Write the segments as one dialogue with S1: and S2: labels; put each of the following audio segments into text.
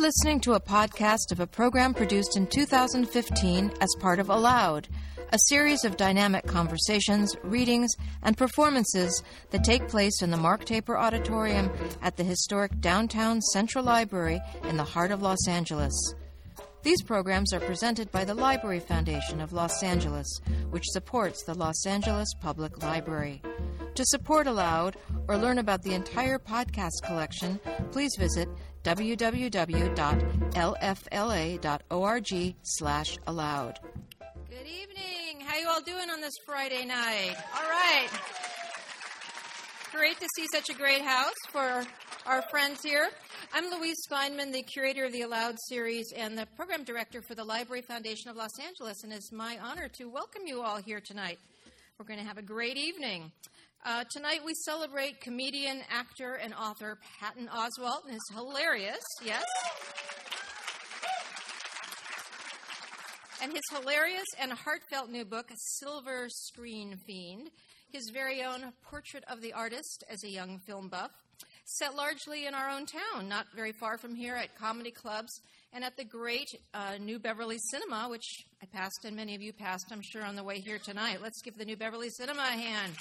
S1: listening to a podcast of a program produced in 2015 as part of Aloud, a series of dynamic conversations, readings, and performances that take place in the Mark Taper Auditorium at the historic downtown Central Library in the heart of Los Angeles. These programs are presented by the Library Foundation of Los Angeles, which supports the Los Angeles Public Library. To support Aloud or learn about the entire podcast collection, please visit www.lfla.org/aloud. Good evening. How you all doing on this Friday night? All right. Great to see such a great house for our friends here. I'm Louise Steinman, the curator of the Aloud series and the program director for the Library Foundation of Los Angeles, and it's my honor to welcome you all here tonight. We're going to have a great evening. Tonight we celebrate comedian, actor, and author Patton Oswalt and his hilarious, and his hilarious and heartfelt new book, Silver Screen Fiend, his very own portrait of the artist as a young film buff, set largely in our own town, not very far from here at comedy clubs and at the great New Beverly Cinema, which I passed and many of you passed, I'm sure, on the way here tonight. Let's give the New Beverly Cinema a hand.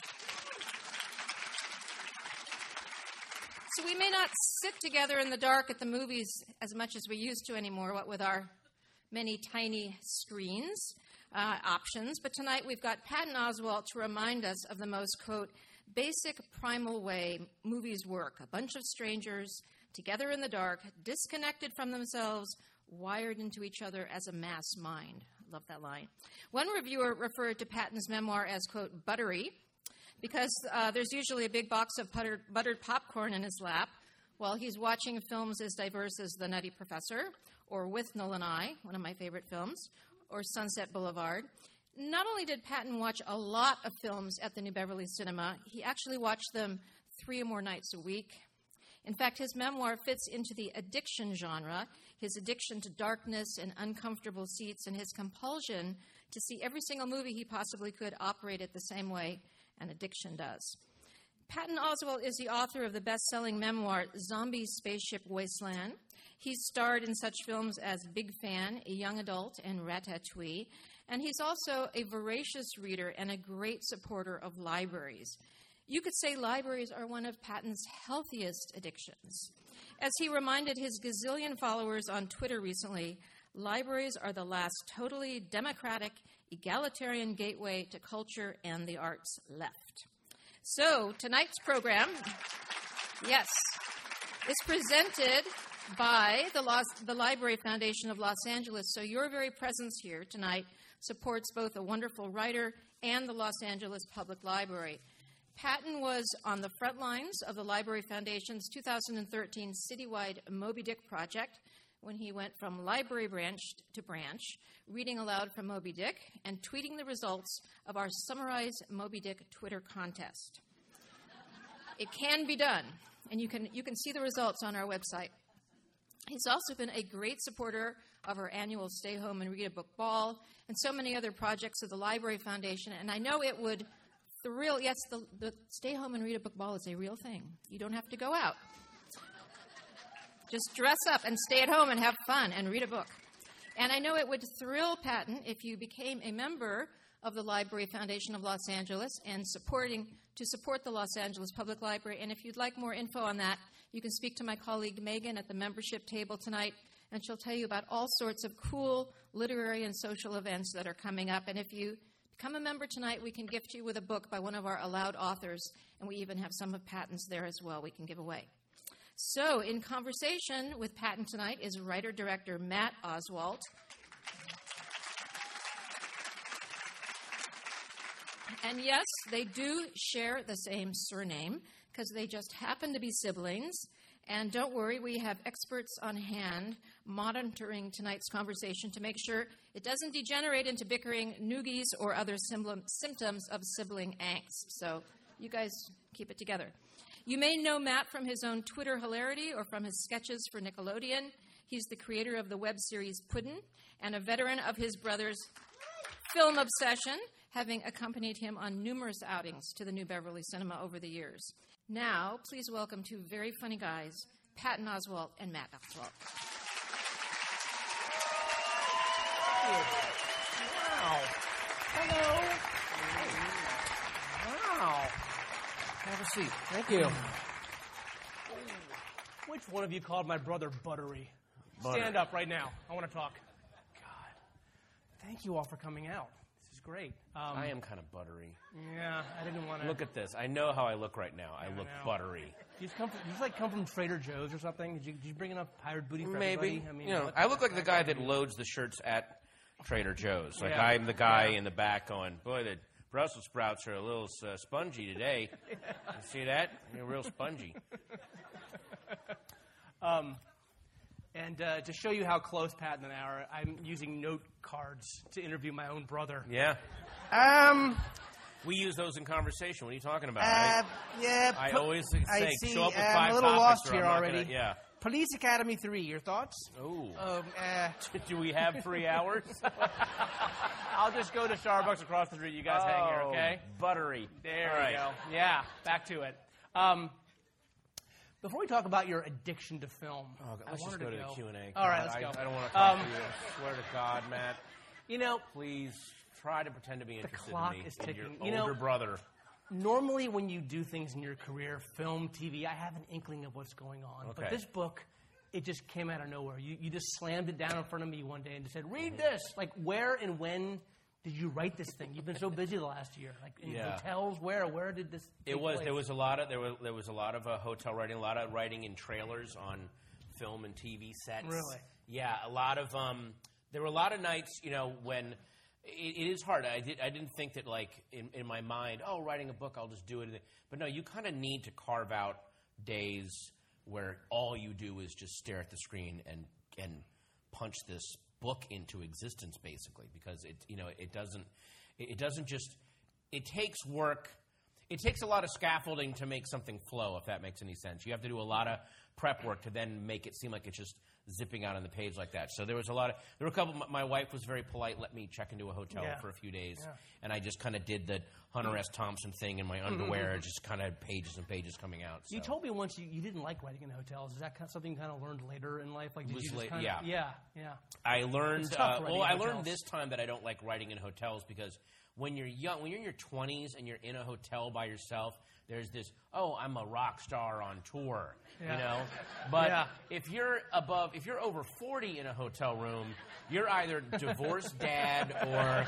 S1: So we may not sit together in the dark at the movies as much as we used to anymore, what with our many tiny screens options, but tonight we've got Patton Oswalt to remind us of the most, quote, basic primal way movies work. A bunch of strangers together in the dark, disconnected from themselves, wired into each other as a mass mind. I love that line. One reviewer referred to Patton's memoir as, quote, buttery, because there's usually a big box of buttered popcorn in his lap while he's watching films as diverse as The Nutty Professor, or With Nolan I, one of my favorite films, or Sunset Boulevard. Not only did Patton watch a lot of films at the New Beverly Cinema, he actually watched them 3 or more nights a week. In fact, his memoir fits into the addiction genre, his addiction to darkness and uncomfortable seats, and his compulsion to see every single movie he possibly could operate it the same way an addiction does. Patton Oswalt is the author of the best-selling memoir, Zombie Spaceship Wasteland. He's starred in such films as Big Fan, A Young Adult, and Ratatouille. And he's also a voracious reader and a great supporter of libraries. You could say libraries are one of Patton's healthiest addictions. As he reminded his gazillion followers on Twitter recently, libraries are the last totally democratic, egalitarian gateway to culture and the arts left. So, tonight's program, is presented by the Library Foundation of Los Angeles. So your very presence here tonight supports both a wonderful writer and the Los Angeles Public Library. Patton was on the front lines of the Library Foundation's 2013 citywide Moby Dick project when he went from library branch to branch, reading aloud from Moby Dick and tweeting the results of our Summarize Moby Dick Twitter contest. It can be done, and you can see the results on our website. He's also been a great supporter of our annual Stay Home and Read a Book Ball and so many other projects of the Library Foundation. And I know it would thrill, yes, the Stay Home and Read a Book Ball is a real thing. You don't have to go out. Just dress up and stay at home and have fun and read a book. And I know it would thrill Patton if you became a member of the Library Foundation of Los Angeles and support the Los Angeles Public Library. And if you'd like more info on that, you can speak to my colleague Megan at the membership table tonight, and she'll tell you about all sorts of cool literary and social events that are coming up. And if you become a member tonight, we can gift you with a book by one of our Aloud authors, and we even have some of Patton's there as well we can give away. So, in conversation with Patton tonight is writer-director Matt Oswalt. And yes, they do share the same surname because they just happen to be siblings. And don't worry, we have experts on hand monitoring tonight's conversation to make sure it doesn't degenerate into bickering, noogies, or other symptoms of sibling angst. So you guys keep it together. You may know Matt from his own Twitter hilarity or from his sketches for Nickelodeon. He's the creator of the web series Puddin' and a veteran of his brother's film obsession, having accompanied him on numerous outings to the New Beverly Cinema over the years. Now, please welcome two very funny guys, Patton Oswalt and Matt Oswalt.
S2: Wow. Hello. Wow. Have a seat. Thank you. Which one of you called my brother buttery? Stand up right now. I want to talk. God. Thank you all for coming out. This is great.
S3: I am kind of buttery.
S2: Yeah, I didn't want to.
S3: Look at this. I know how I look right now. I look buttery.
S2: You just come from Trader Joe's or something? Did you bring enough pirate booty for
S3: Maybe.
S2: everybody? I mean,
S3: you know, I look like the guy that loads the shirts at Trader Joe's. Like I'm the guy in the back going, boy, the Brussels sprouts are a little spongy today. You see that? You're real spongy.
S2: And to show you how close Pat and I are, I'm using note cards to interview my own brother.
S3: Yeah. We use those in conversation. What are you talking about?
S4: Yeah.
S3: I always say,
S4: see,
S3: show up with
S4: I'm
S3: 5
S4: a little
S3: topics
S4: lost
S3: or
S4: here
S3: I'm not
S4: already.
S3: Gonna, yeah.
S4: Police Academy 3, your thoughts?
S3: Ooh.
S4: Uh,
S3: Do we have 3 hours?
S2: I'll just go to Starbucks across the street. You guys hang here, okay?
S3: Buttery.
S2: There
S3: All
S2: we go. Yeah, back to it. Before we talk about your addiction to film,
S3: Let's just go to the Q&A.
S2: All right, let's go.
S3: I don't want to talk to you. I swear to God, Matt.
S2: You know,
S3: Please try to pretend to be interested
S2: clock
S3: in me.
S2: is
S3: In
S2: ticking.
S3: your older brother.
S2: normally when you do things in your career, film, TV, I have an inkling of what's going on.
S3: Okay.
S2: But this book, it just came out of nowhere. You just slammed it down in front of me one day and just said, read this. Like, where and when did you write this thing? You've been so busy the last year. Like, in hotels, where did this take place?
S3: There was a lot of hotel writing, a lot of writing in trailers on film and TV sets.
S2: Really?
S3: Yeah, a lot of there were a lot of nights, when it is hard. I didn't think that, like, in my mind, writing a book, I'll just do it. But no, you kind of need to carve out days where all you do is just stare at the screen and punch this book into existence, basically, because it takes work. It takes a lot of scaffolding to make something flow, if that makes any sense. You have to do a lot of prep work to then make it seem like it's just zipping out on the page like that. So there were a couple. My wife was very polite, let me check into a hotel for a few days, and I just kind of did the Hunter S. Thompson thing in my underwear, just kind of pages and pages coming out. So.
S2: You told me once you didn't like writing in hotels. Is that something you kind of learned later in life? Like, did you just yeah.
S3: I learned.
S2: I
S3: learned this time that I don't like writing in hotels because when you're young, when you're in your 20s and you're in a hotel by yourself, there's this, I'm a rock star on tour, But if you're over 40 in a hotel room, you're either divorced dad or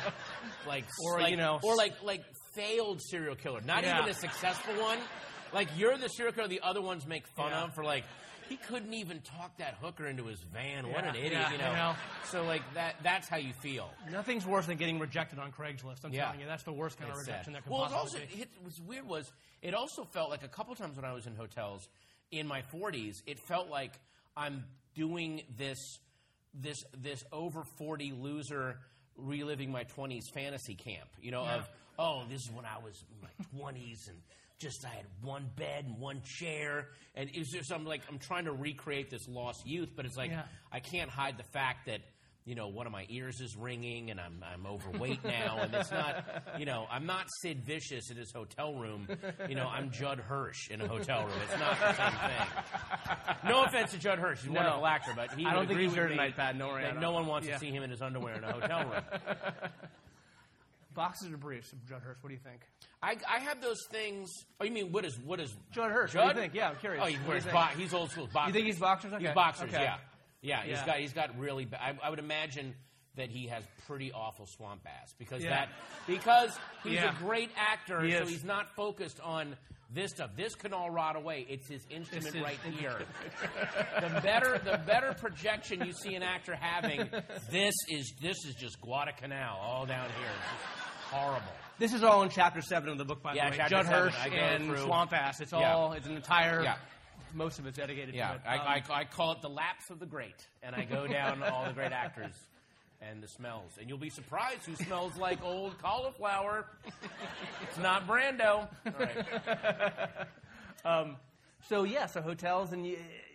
S3: like failed serial killer. Not even a successful one. Like, you're the serial killer the other ones make fun of for, like, he couldn't even talk that hooker into his van. What an idiot, So, like, that's how you feel.
S2: Nothing's worse than getting rejected on Craigslist. I'm telling you, that's the worst kind of rejection that can possibly be.
S3: What's weird was it also felt like a couple times when I was in hotels in my 40s, it felt like I'm doing this over 40 loser reliving my 20s fantasy camp. This is when I was in my 20s and I had one bed and one chair, and it's just I'm trying to recreate this lost youth, but it's like I can't hide the fact that one of my ears is ringing and I'm overweight now, and it's not I'm not Sid Vicious in his hotel room, I'm Judd Hirsch in a hotel room. It's not the same thing. No offense to Judd Hirsch, he's a wonderful actor, but
S2: I don't think he's here tonight, Pat.
S3: No one wants to see him in his underwear in a hotel room.
S2: Boxes or briefs of Judd Hirsch? What do you think?
S3: I have those things. Oh, you mean what is
S2: Judd Hirsch?
S3: Judd?
S2: What do you think? Yeah, I'm curious.
S3: Oh, he wears he's old school boxers.
S2: You think he's boxers? Okay.
S3: He's boxers.
S2: Okay.
S3: Yeah. He's got really. I would imagine that he has pretty awful swamp ass because he's a great actor, so he's not focused on this stuff. This can all rot away. It's his instrument right here. The better projection you see an actor having, this is just Guadalcanal all down here. It's just horrible.
S2: This is all in Chapter 7 of the book, by the way.
S3: Chapter
S2: Judd
S3: 7,
S2: Hirsch and Swamp Ass. It's all. It's an entire. Most of it's dedicated to it.
S3: I call it the lapse of the great, and I go down all the great actors and the smells. And you'll be surprised who smells like old cauliflower. It's not Brando. All right.
S2: So hotels, and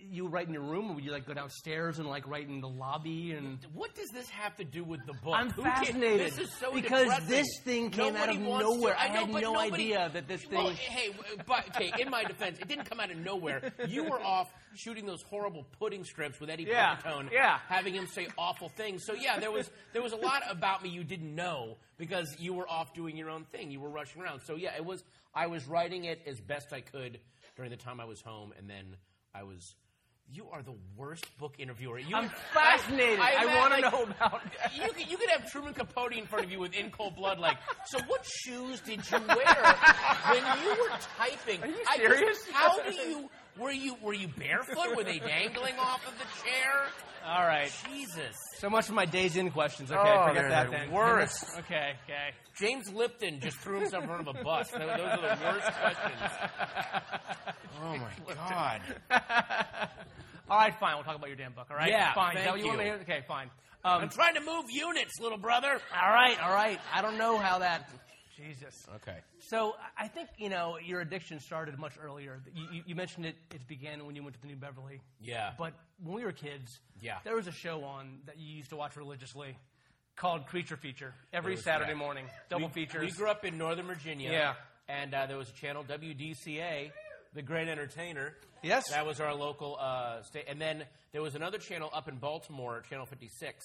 S2: you write in your room, or would you like go downstairs and like write in the lobby? And
S3: what does this have to do with the book?
S2: I'm fascinated.
S3: This is so
S2: because
S3: depressing.
S2: this thing came out of nowhere. I had no
S3: nobody,
S2: idea that this thing.
S3: Well, hey, but okay. In my defense, it didn't come out of nowhere. You were off shooting those horrible pudding strips with Eddie Pepitone, having him say awful things. So yeah, there was a lot about me you didn't know because you were off doing your own thing. You were rushing around. So yeah, it was. I was writing it as best I could during the time I was home, and then I was. You are the worst book interviewer.
S2: I'm fascinated. I want to know about it.
S3: You could have Truman Capote in front of you with In Cold Blood, like, so what shoes did you wear when you were typing?
S2: Are you serious?
S3: How do you... Were you barefoot? Were they dangling off of the chair?
S2: All right.
S3: Jesus.
S2: So much for my days in questions. Okay, forget that then.
S3: Worst.
S2: Okay.
S3: James Lipton just threw himself in front of a bus. Those are the worst questions. Oh, my God.
S2: All right, fine. We'll talk about your damn book, all right?
S3: Yeah,
S2: fine.
S3: thank
S2: Is that what you want to
S3: you.
S2: hear? Okay, fine.
S3: I'm trying to move units, little brother.
S2: All right. I don't know how that... Jesus.
S3: Okay.
S2: So I think, your addiction started much earlier. You mentioned it began when you went to the New Beverly.
S3: Yeah.
S2: But when we were kids,
S3: Yeah.
S2: there was a show on that you used to watch religiously called Creature Feature every Saturday morning. Double features.
S3: We grew up in Northern Virginia.
S2: Yeah.
S3: And there was a channel, WDCA, The Great Entertainer.
S2: Yes.
S3: That was our local state. And then there was another channel up in Baltimore, Channel 56.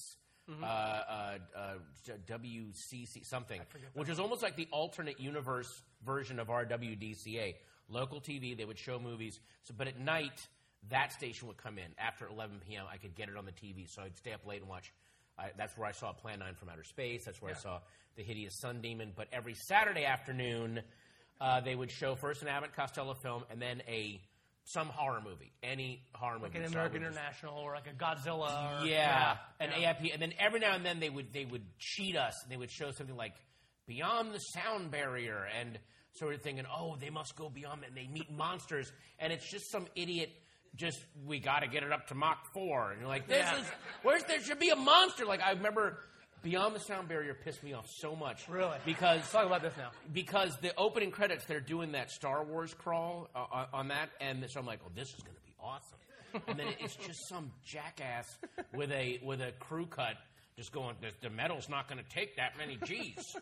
S3: WCC something, which was almost like the alternate universe version of our WDCA. Local TV, they would show movies. So, but at night, that station would come in. After 11 p.m., I could get it on the TV, so I'd stay up late and watch. That's where I saw Plan 9 from Outer Space. That's where I saw The Hideous Sun Demon. But every Saturday afternoon, they would show first an Abbott Costello film and then some horror movie, any horror movie.
S2: Like an American International or like a Godzilla.
S3: An AIP. And then every now and then they would cheat us. And they would show something like Beyond the Sound Barrier. And so we're thinking, oh, they must go beyond that. And they meet monsters. And it's just some idiot, we got to get it up to Mach 4. And you're like, there should be a monster. Like, I remember... Beyond the Sound Barrier pissed me off so much.
S2: Really?
S3: Because
S2: let's talk about this now.
S3: Because the opening credits, they're doing that Star Wars crawl on that, and so I'm like, oh, this is going to be awesome. And then it's just some jackass with a crew cut just going, the metal's not going to take that many G's.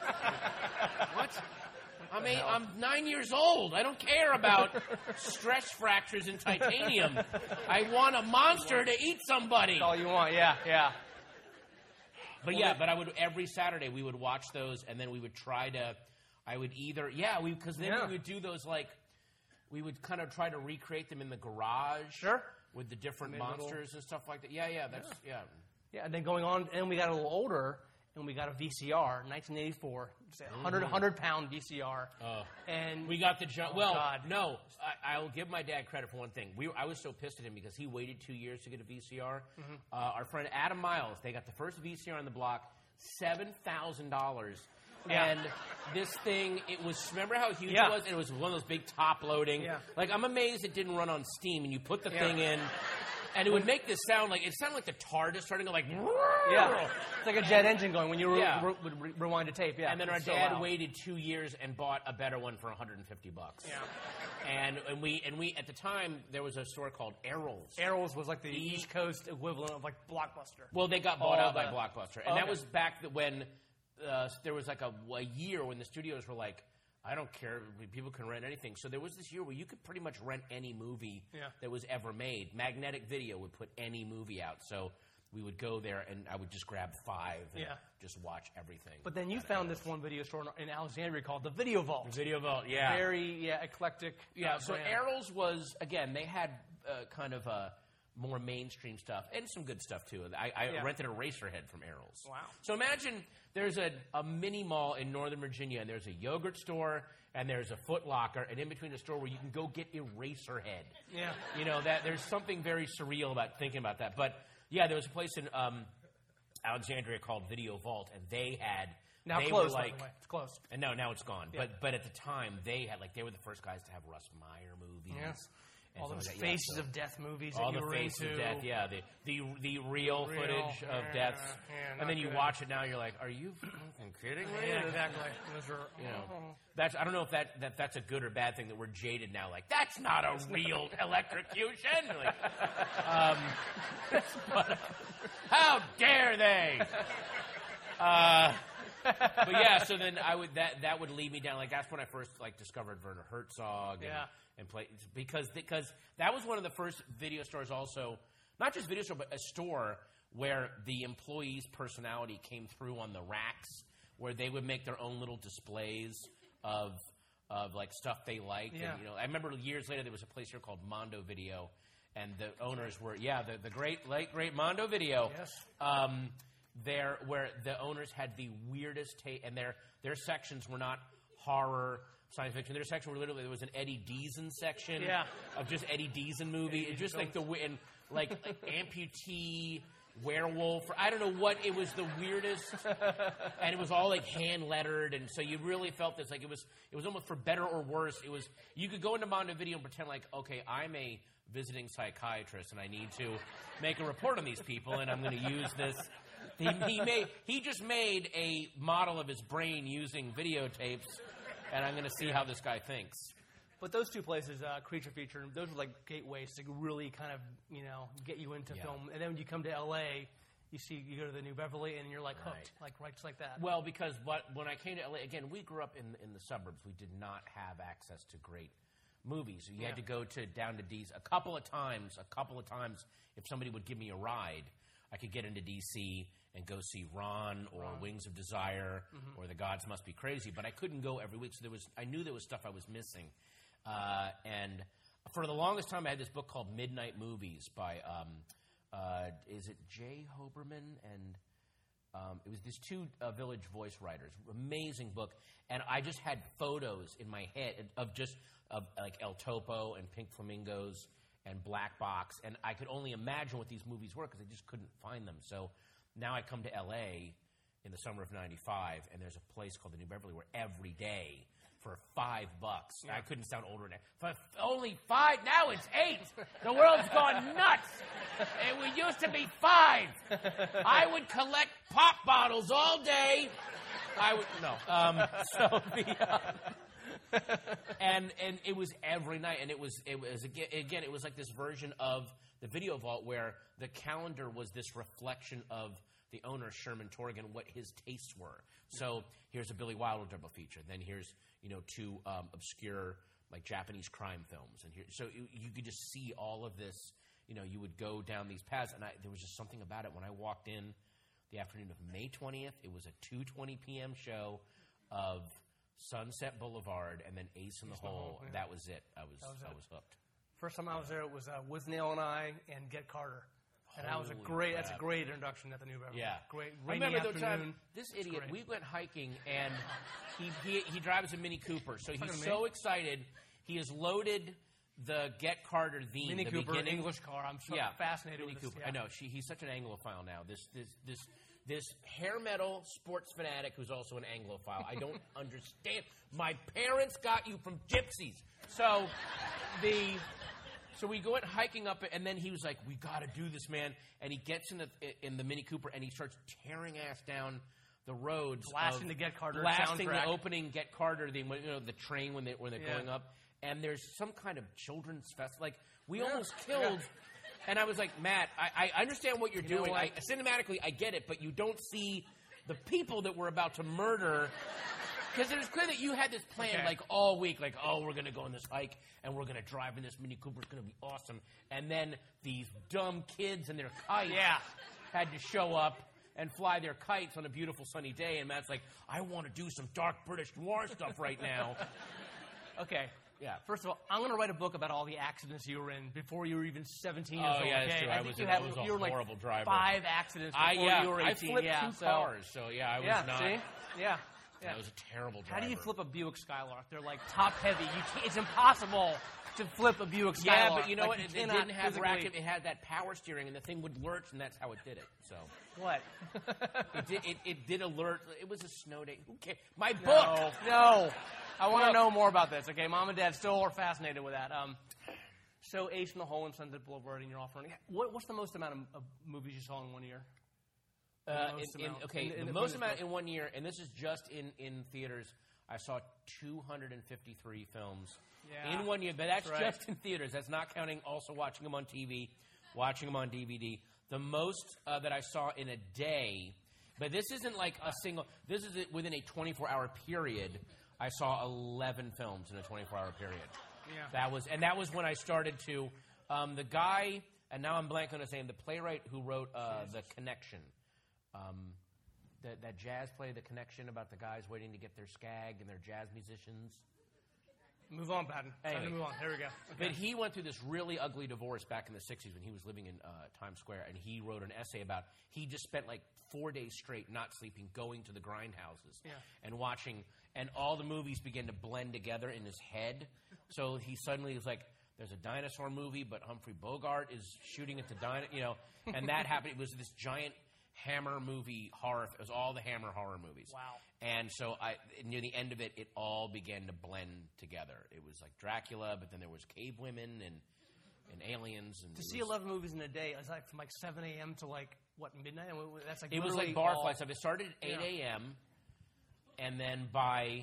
S3: What? I mean, I'm 9 years old. I don't care about stress fractures in titanium. I want a monster to eat somebody.
S2: That's all you want, yeah.
S3: But but I would every Saturday we would watch those, and then we would try to. I would either because then we would do those we would kind of try to recreate them in the garage, with the different monsters and stuff like that. Yeah,
S2: and then going on, and we got a little older, and we got a VCR, 1984, 100-pound VCR, and
S3: we got the no. I'll give my dad credit for one thing. I was so pissed at him because he waited 2 years to get a VCR. Our friend Adam Miles, they got the first VCR on the block, $7,000. And this thing, remember how huge it was? And it was one of those big top loading. Yeah. Like, I'm amazed it didn't run on Steam, and you put the thing in, and it would make this sound like, the TARDIS starting to
S2: it's like a jet engine going when you would rewind a tape. Yeah.
S3: And then our dad waited 2 years and bought a better one for $150.
S2: Yeah.
S3: And we at the time there was a store called Errol's.
S2: Errol's was like the East Coast equivalent of like Blockbuster.
S3: Well, they got bought out by Blockbuster, and that was back when there was like a year when the studios were like, I don't care. People can rent anything. So there was this year where you could pretty much rent any movie that was ever made. Magnetic Video would put any movie out. So we would go there, and I would just grab 5 and just watch everything.
S2: But then you found this one video store in Alexandria called the Video Vault.
S3: The Video Vault, yeah.
S2: Very eclectic.
S3: So Errol's was, again, they had kind of more mainstream stuff and some good stuff, too. I rented a Eraserhead from Errol's.
S2: Wow.
S3: So imagine there's a mini mall in Northern Virginia, and there's a yogurt store, and there's a Foot Locker, and in between the store where you can go get Eraserhead. Yeah. There's something very surreal about thinking about that. But, there was a place in Alexandria called Video Vault, and they had...
S2: Now
S3: they
S2: closed,
S3: were
S2: by the way. It's closed.
S3: And now it's gone. Yeah. But at the time, they were the first guys to have Russ Meyer movies.
S2: All those
S3: something like that.
S2: Faces of Death movies
S3: all
S2: that you
S3: the
S2: were
S3: Faces
S2: into.
S3: of Death, yeah, the real footage of deaths, and then you watch it now, you're like, are you fucking kidding me?
S2: Yeah, exactly. Those are,
S3: You know, I don't know if that's a good or bad thing that we're jaded now. Like, that's not a real electrocution. Like, but, how dare they? But yeah, so then that would lead me down. Like, that's when I first discovered Werner Herzog and play because that was one of the first video stores. Also, not just video store, but a store where the employees' personality came through on the racks, where they would make their own little displays of like stuff they liked.
S2: Yeah.
S3: And, I remember years later there was a place here called Mondo Video, and the owners were the late great Mondo Video.
S2: Yes.
S3: There, where the owners had the weirdest taste, and their sections were not horror, science fiction. Their section were literally, there was an Eddie Deason section of just Eddie Deason movie. It's just like like amputee werewolf. I don't know what, it was the weirdest, and it was all like hand lettered, and so you really felt this, like it was almost for better or worse. It was, you could go into Mondo Video and pretend like, okay, I'm a visiting psychiatrist and I need to make a report on these people, and I'm going to use this. He just made a model of his brain using videotapes, and I'm going to see how this guy thinks.
S2: But those two places, Creature Feature, those were like gateways to really kind of, get you into film. And then when you come to L.A., you go to the New Beverly, and you're like hooked, right, just like that.
S3: Well, because when I came to L.A., again, we grew up in the suburbs. We did not have access to great movies. You had to go down to D.C. a couple of times. If somebody would give me a ride, I could get into D.C. and go see Ron or Wings of Desire or The Gods Must Be Crazy, but I couldn't go every week, so I knew there was stuff I was missing. And for the longest time, I had this book called Midnight Movies by, is it Jay Hoberman? And it was these two Village Voice writers. Amazing book. And I just had photos in my head of like El Topo and Pink Flamingos and Black Box, and I could only imagine what these movies were because I just couldn't find them. So now I come to L.A. in the summer of '95, and there's a place called the New Beverly where every day for $5, I couldn't sound older than that. For only $5, now it's $8. The world's gone nuts. It used to be $5. I would collect pop bottles all day. And it was every night, and it was like this version of the Video Vault where the calendar was this reflection of the owner, Sherman Torgan, what his tastes were. So here's a Billy Wilder double feature. Then here's two obscure like Japanese crime films, and so you could just see all of this. You would go down these paths, and there was just something about it. When I walked in the afternoon of May 20th, it was a 2:20 p.m. show of Sunset Boulevard and then Ace in the Hole. Yeah. That was it. I was hooked.
S2: First time I was there, it was Withnail and I and Get Carter. And that's a great introduction at the New Beverly.
S3: Yeah.
S2: Great
S3: rainy
S2: afternoon.
S3: I remember the time, this idiot, we went hiking, and he drives a Mini Cooper. So he's so excited, he has loaded the Get Carter theme.
S2: Mini Cooper, English car. I'm so fascinated with this.
S3: I know. He's such an Anglophile now. This hair metal sports fanatic who's also an Anglophile. I don't understand. My parents got you from gypsies. So we go out hiking up, and then he was like, "We got to do this, man." And he gets in the Mini Cooper, and he starts tearing ass down the roads,
S2: blasting the Get Carter
S3: blasting
S2: soundtrack.
S3: The opening Get Carter theme, the train when they're going up. And there's some kind of children's fest. Like we almost killed. And I was like, Matt, I understand what you're doing. Cinematically, I get it, but you don't see the people that we're about to murder. Because it was clear that you had this plan, like, all week. Like, we're going to go on this hike, and we're going to drive in this Mini Cooper. It's going to be awesome. And then these dumb kids and their kites had to show up and fly their kites on a beautiful sunny day. And Matt's like, I want to do some dark British noir stuff right now.
S2: Okay.
S3: Yeah.
S2: First of all, I'm going to write a book about all the accidents you were in before you were even 17 years old.
S3: Oh, yeah, that's true.
S2: I think you were
S3: horrible driver.
S2: 5 accidents before you were 18.
S3: I flipped 2 cars, so I was not.
S2: See? Yeah.
S3: That was a terrible driver.
S2: How do you flip a Buick Skylark? They're like top heavy. It's impossible to flip a Buick Skylark.
S3: Yeah, but you know what? It didn't have racket. It had that power steering, and the thing would lurch, and that's how it did it. So
S2: what?
S3: It did alert. It was a snow day. Okay, my book.
S2: No. I want to know more about this. Okay, Mom and Dad still are fascinated with that. So Ace in the Hole and Sunset Boulevard, and you're off running. What's the most amount of movies you saw in 1 year?
S3: The most amount in 1 year, and this is just in theaters. I saw 253 films in 1 year, but that's just in theaters. That's not counting also watching them on TV, watching them on DVD. The most that I saw in a day, but this isn't like a single. This is within a 24-hour period. I saw 11 films in a 24-hour period. Yeah. That was when I started to. The guy, and now I'm blanking on his name. The playwright who wrote The Connection. That jazz play, The Connection, about the guys waiting to get their skag and they're jazz musicians.
S2: Move on, Patton.
S3: Anyway.
S2: Move on. Here we go. Okay.
S3: But he went through this really ugly divorce back in the 60s when he was living in Times Square, and he wrote an essay about he just spent like 4 days straight not sleeping, going to the grindhouses and watching, and all the movies began to blend together in his head. So he suddenly was like, there's a dinosaur movie, but Humphrey Bogart is shooting at the and that happened. It was this giant Hammer movie horror. It was all the Hammer horror movies.
S2: Wow.
S3: And so near the end of it, it all began to blend together. It was like Dracula, but then there was cave women and aliens. And
S2: to see 11 movies in a day, it's like from like 7 a.m. to like, what, midnight? That's like
S3: it was like barfly stuff. It started at 8 a.m. and then by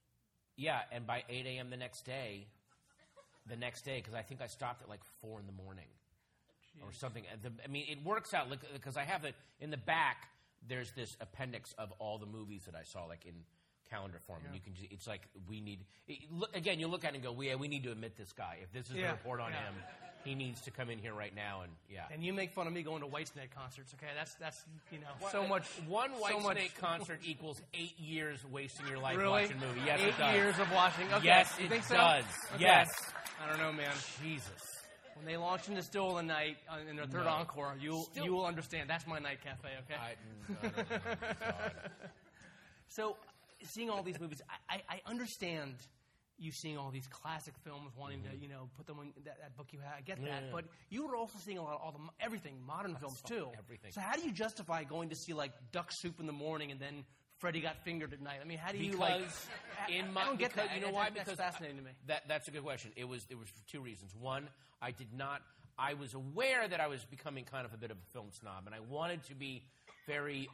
S3: 8 a.m. the next day, because I think I stopped at like 4 in the morning. Or something. It works out because I have it in the back. There's this appendix of all the movies that I saw, like in calendar form, and you can. It's like we need. Again, you look at it and go, we need to admit this guy. If this is a report on him, he needs to come in here right now. And
S2: And you make fun of me going to Whitesnake concerts. Okay, that's so much.
S3: One Whitesnake concert equals 8 years wasting your life
S2: really?
S3: watching a movie. Yes,
S2: 8
S3: it does.
S2: years of watching. Okay.
S3: Yes,
S2: you
S3: it
S2: think so?
S3: does.
S2: Okay.
S3: Yes.
S2: I don't know, man.
S3: Jesus.
S2: When they launch into Still of the Night in their third encore, you will understand. That's my night cafe, okay? So, seeing all these movies, I understand you seeing all these classic films, wanting to put them in that book you had. I get that, but you were also seeing a lot of everything, modern films too.
S3: Everything.
S2: So how do you justify going to see like Duck Soup in the morning and then Freddy Got Fingered at night? I mean, how do you I don't get that.
S3: You know why?
S2: That's fascinating to me.
S3: That's a good question. It was for two reasons. One, I was aware that I was becoming kind of a bit of a film snob, and I wanted to be very.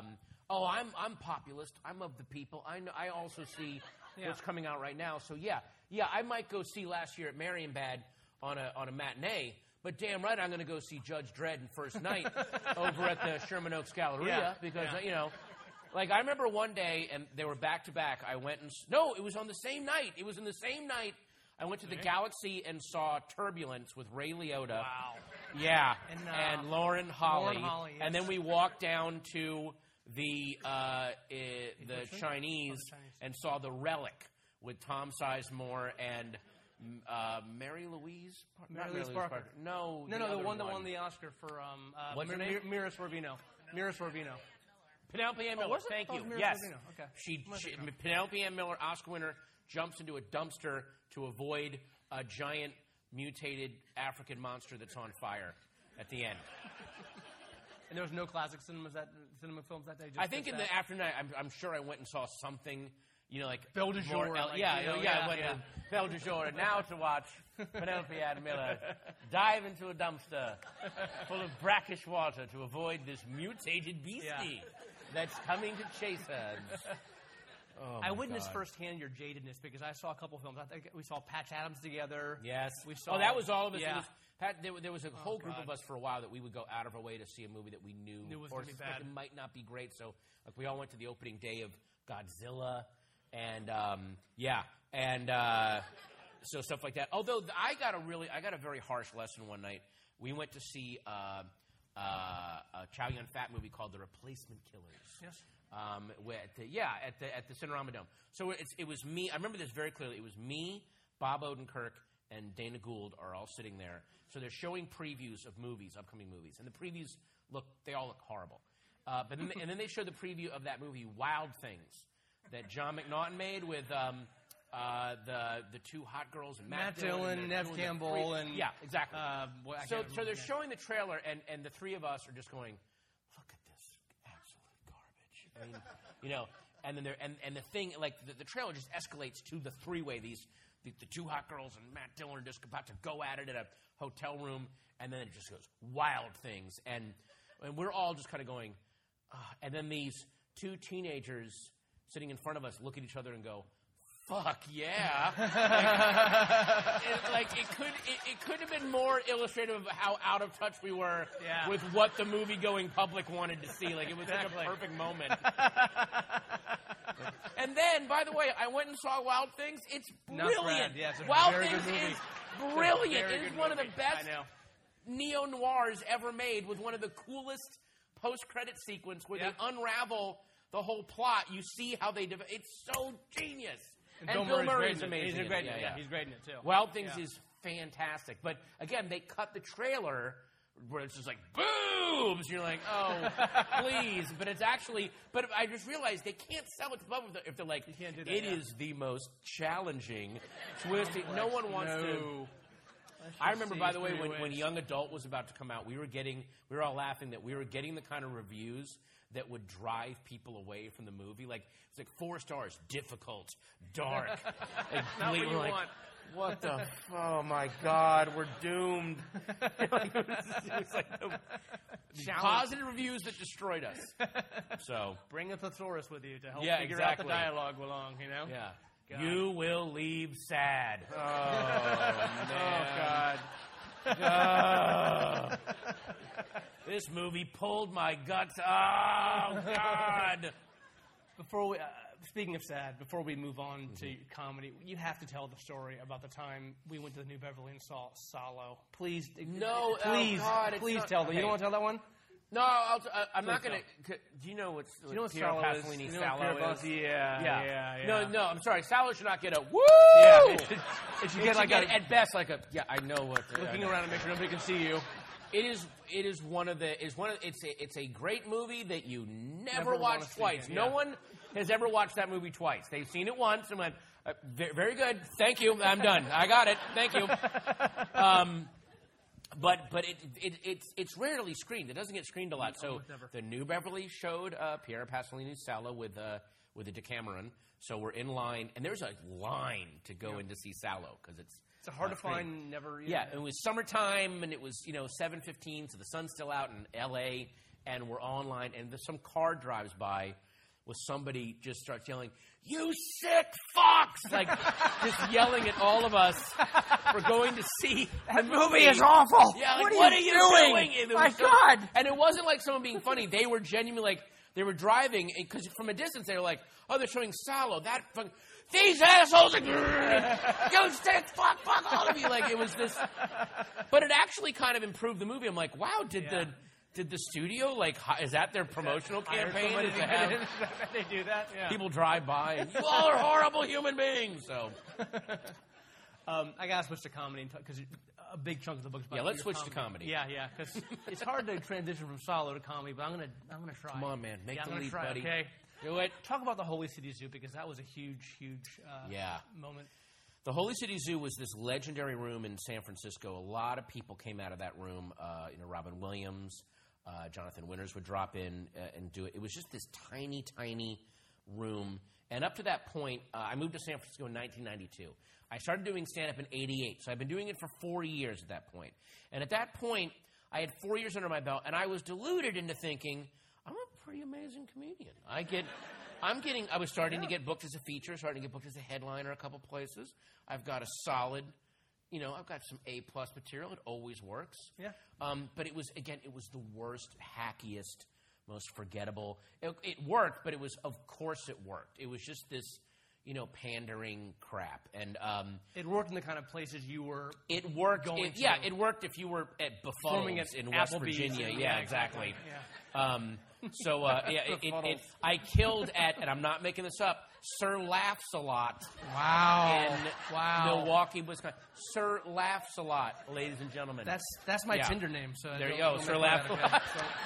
S3: I'm populist. I'm of the people. I also see what's coming out right now. So I might go see last year at Marienbad on a matinee. But damn right, I'm going to go see Judge Dredd in first night over at the Sherman Oaks Galleria because Like, I remember one day, and they were back-to-back, I went and... No, it was on the same night. It was in the same night. I went to the Galaxy and saw Turbulence with Ray Liotta.
S2: Wow.
S3: Yeah. And Lauren Holly.
S2: Yes.
S3: And then we walked down to the Chinese and saw The Relic with Tom Sizemore and... Mary Louise Parker. No,
S2: the one that won the Oscar for
S3: what's her name?
S2: Mira Sorvino.
S3: Penelope Ann Miller. Thank you.
S2: Mira
S3: Yes.
S2: Sorvino. Okay.
S3: Penelope Ann Miller, Oscar winner, jumps into a dumpster to avoid a giant mutated African monster that's on fire at the end.
S2: And there was no classic cinema films that day.
S3: I think in the afternoon, I'm sure I went and saw something. Like
S2: Belle de Jour.
S3: I went to Belle de Jour. And now to watch Penelope Ann Miller dive into a dumpster full of brackish water to avoid this mutated beastie that's coming to chase her. Oh,
S2: I witnessed firsthand your jadedness because I saw a couple films. I think we saw Patch Adams together.
S3: Yes.
S2: We saw.
S3: That was all of us.
S2: Yeah.
S3: There was a whole group of us for a while that we would go out of our way to see a movie that we knew
S2: was going to be bad.
S3: It might not be great. So we all went to the opening day of Godzilla. And so stuff like that. Although I got a very harsh lesson one night. We went to see a Chow Yun-Fat movie called The Replacement Killers.
S2: Yes.
S3: At the Cinerama Dome. So it was me. I remember this very clearly. It was me, Bob Odenkirk, and Dana Gould are all sitting there. So they're showing previews of upcoming movies, and the previews they all look horrible. But then they showed the preview of that movie Wild Things that John McNaughton made with the two hot girls and Matt
S2: Dillon, Neve Campbell, and
S3: exactly. So they're showing the trailer, and the three of us are just going, "Look at this absolute garbage." I mean, and then and the thing the trailer just escalates to the three-way. These the two hot girls and Matt Dillon are just about to go at it in a hotel room, and then it just goes wild things, and we're all just kind of going, and then these two teenagers sitting in front of us look at each other and go, fuck yeah. It couldn't have been more illustrative of how out of touch we were with what the movie-going public wanted to see. Like, it was such a perfect moment. And then, by the way, I went and saw Wild Things. It's brilliant.
S2: Yeah, it's a
S3: Wild
S2: very
S3: Things
S2: good movie.
S3: is brilliant. It is one of the best
S2: I know.
S3: neo-noirs ever made, with one of the coolest post-credit sequence where they unravel the whole plot. You see how they it's so genius. And Bill Murray's amazing.
S2: He's great in it. Yeah, he's great in it too.
S3: Wild Things is fantastic. But again, they cut the trailer where it's just like boobs. You're like, oh, please. But it's actually. But I just realized they can't sell it to public if they're like, it is the most challenging twist. No one wants to. I remember, by the way, when Young Adult was about to come out, we were all laughing that we were getting the kind of reviews that would drive people away from the movie. Like, it's like 4 stars, difficult, dark. Like,
S2: Not what you
S3: like,
S2: want.
S3: What the? Oh my God, we're doomed. It was like the positive reviews that destroyed us. So
S2: bring a thesaurus with you to help figure
S3: exactly.
S2: out the dialogue along. You know.
S3: Yeah.
S2: God.
S3: You will leave sad. Oh,
S2: man.
S3: Oh, God. This movie pulled my guts. Oh, God.
S2: Before we, speaking of sad, before we move on to comedy, you have to tell the story about the time we went to the New Beverly and saw Salo. Please,
S3: no,
S2: please,
S3: oh God,
S2: please
S3: not,
S2: tell them.
S3: okay.
S2: You don't want to tell that one?
S3: No, I'm not going to. Do you know what Piero
S2: Salo is?
S3: Pasolini
S2: You know
S3: Salo
S2: what
S3: is?
S2: Yeah.
S3: No, I'm sorry. Salo should not get a woo.
S2: Yeah, it should get like
S3: at best like a I know what.
S2: Looking around to make sure nobody can see you.
S3: It is one of the it's a great movie that you never watch twice. No one has ever watched that movie twice. They've seen it once and went, very good, thank you, I'm done, I got it, thank you. But it's rarely screened. It doesn't get screened a lot. So the New Beverly showed Piero Pasolini's Salo with a Decameron. So we're in line, and there's a line to go in to see Salo because it's
S2: hard to find. Never.
S3: Yeah, it was summertime, and it was 7:15, so the sun's still out in L.A. And we're online, and some car drives by with somebody just starts yelling, "You sick fucks!" Like just yelling at all of us for going to see
S2: that movie is awful.
S3: Yeah, like,
S2: what are you doing? My God!
S3: And it wasn't like someone being funny. They were genuinely like they were driving because from a distance they were like, "Oh, they're showing Salo." That fucking. These assholes are you sick fuck all of you. Like it was this, but it actually kind of improved the movie. I'm like, wow, did the studio like is that their promotional campaign?
S2: They do that. Yeah.
S3: People drive by and you all are horrible human beings. So
S2: I gotta switch to comedy because a big chunk of the book's about
S3: let's switch to comedy.
S2: Yeah, because it's hard to transition from Salo to comedy, but I'm gonna try.
S3: Come on, man, make the leap,
S2: try,
S3: buddy.
S2: Okay.
S3: Do it.
S2: Talk about the Holy City Zoo because that was a huge moment.
S3: The Holy City Zoo was this legendary room in San Francisco. A lot of people came out of that room. Robin Williams, Jonathan Winters would drop in and do it. It was just this tiny, tiny room. And up to that point, I moved to San Francisco in 1992. I started doing stand-up in 88, so I've been doing it for 4 years at that point. And at that point, I had 4 years under my belt, and I was deluded into thinking, I'm a pretty amazing comedian. I was starting to get booked as a feature, starting to get booked as a headliner a couple places. I've got a solid, I've got some A-plus material. It always works.
S2: Yeah.
S3: But it was the worst, hackiest, most forgettable. It worked, but of course it worked. It was just this, pandering crap. And
S2: it worked in the kind of places you were.
S3: It worked. It worked if you were at Buffalo's in West Virginia. Yeah, exactly. Yeah. I killed at, and I'm not making this up, Sir Laughs-A-Lot.
S2: Wow.
S3: In Milwaukee, Wisconsin. Sir Laughs-A-Lot, ladies and gentlemen.
S2: That's my Tinder name. So
S3: there you go, Sir Laughs-A-Lot.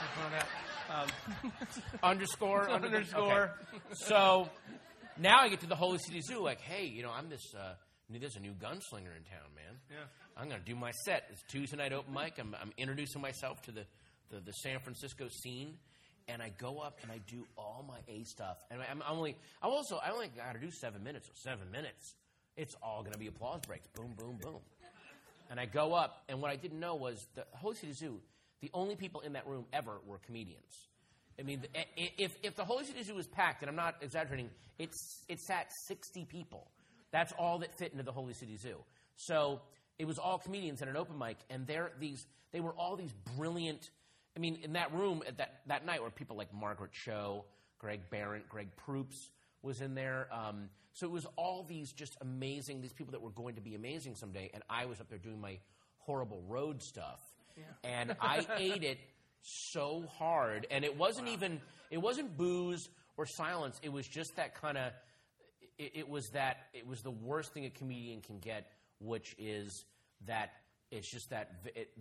S3: Underscore. Okay. So now I get to the Holy City Zoo, like, hey, there's a new gunslinger in town, man.
S2: Yeah.
S3: I'm going to do my set. It's Tuesday night open mic. I'm introducing myself to the San Francisco scene, and I go up and I do all my A stuff. And I only got to do 7 minutes. So 7 minutes, It's all going to be applause breaks. Boom, boom, boom. And I go up, and what I didn't know was the Holy City Zoo, the only people in that room ever were comedians. I mean, if the Holy City Zoo was packed, and I'm not exaggerating, it sat 60 people. That's all that fit into the Holy City Zoo. So it was all comedians at an open mic, and they were all these brilliant. I mean, in that room at that night were people like Margaret Cho, Greg Barrett, Greg Proops was in there. So it was all these just amazing, these people that were going to be amazing someday, and I was up there doing my horrible road stuff. Yeah. And I ate it so hard, and it wasn't booze or silence. It was just that kind of, it was the worst thing a comedian can get, which is that it's just that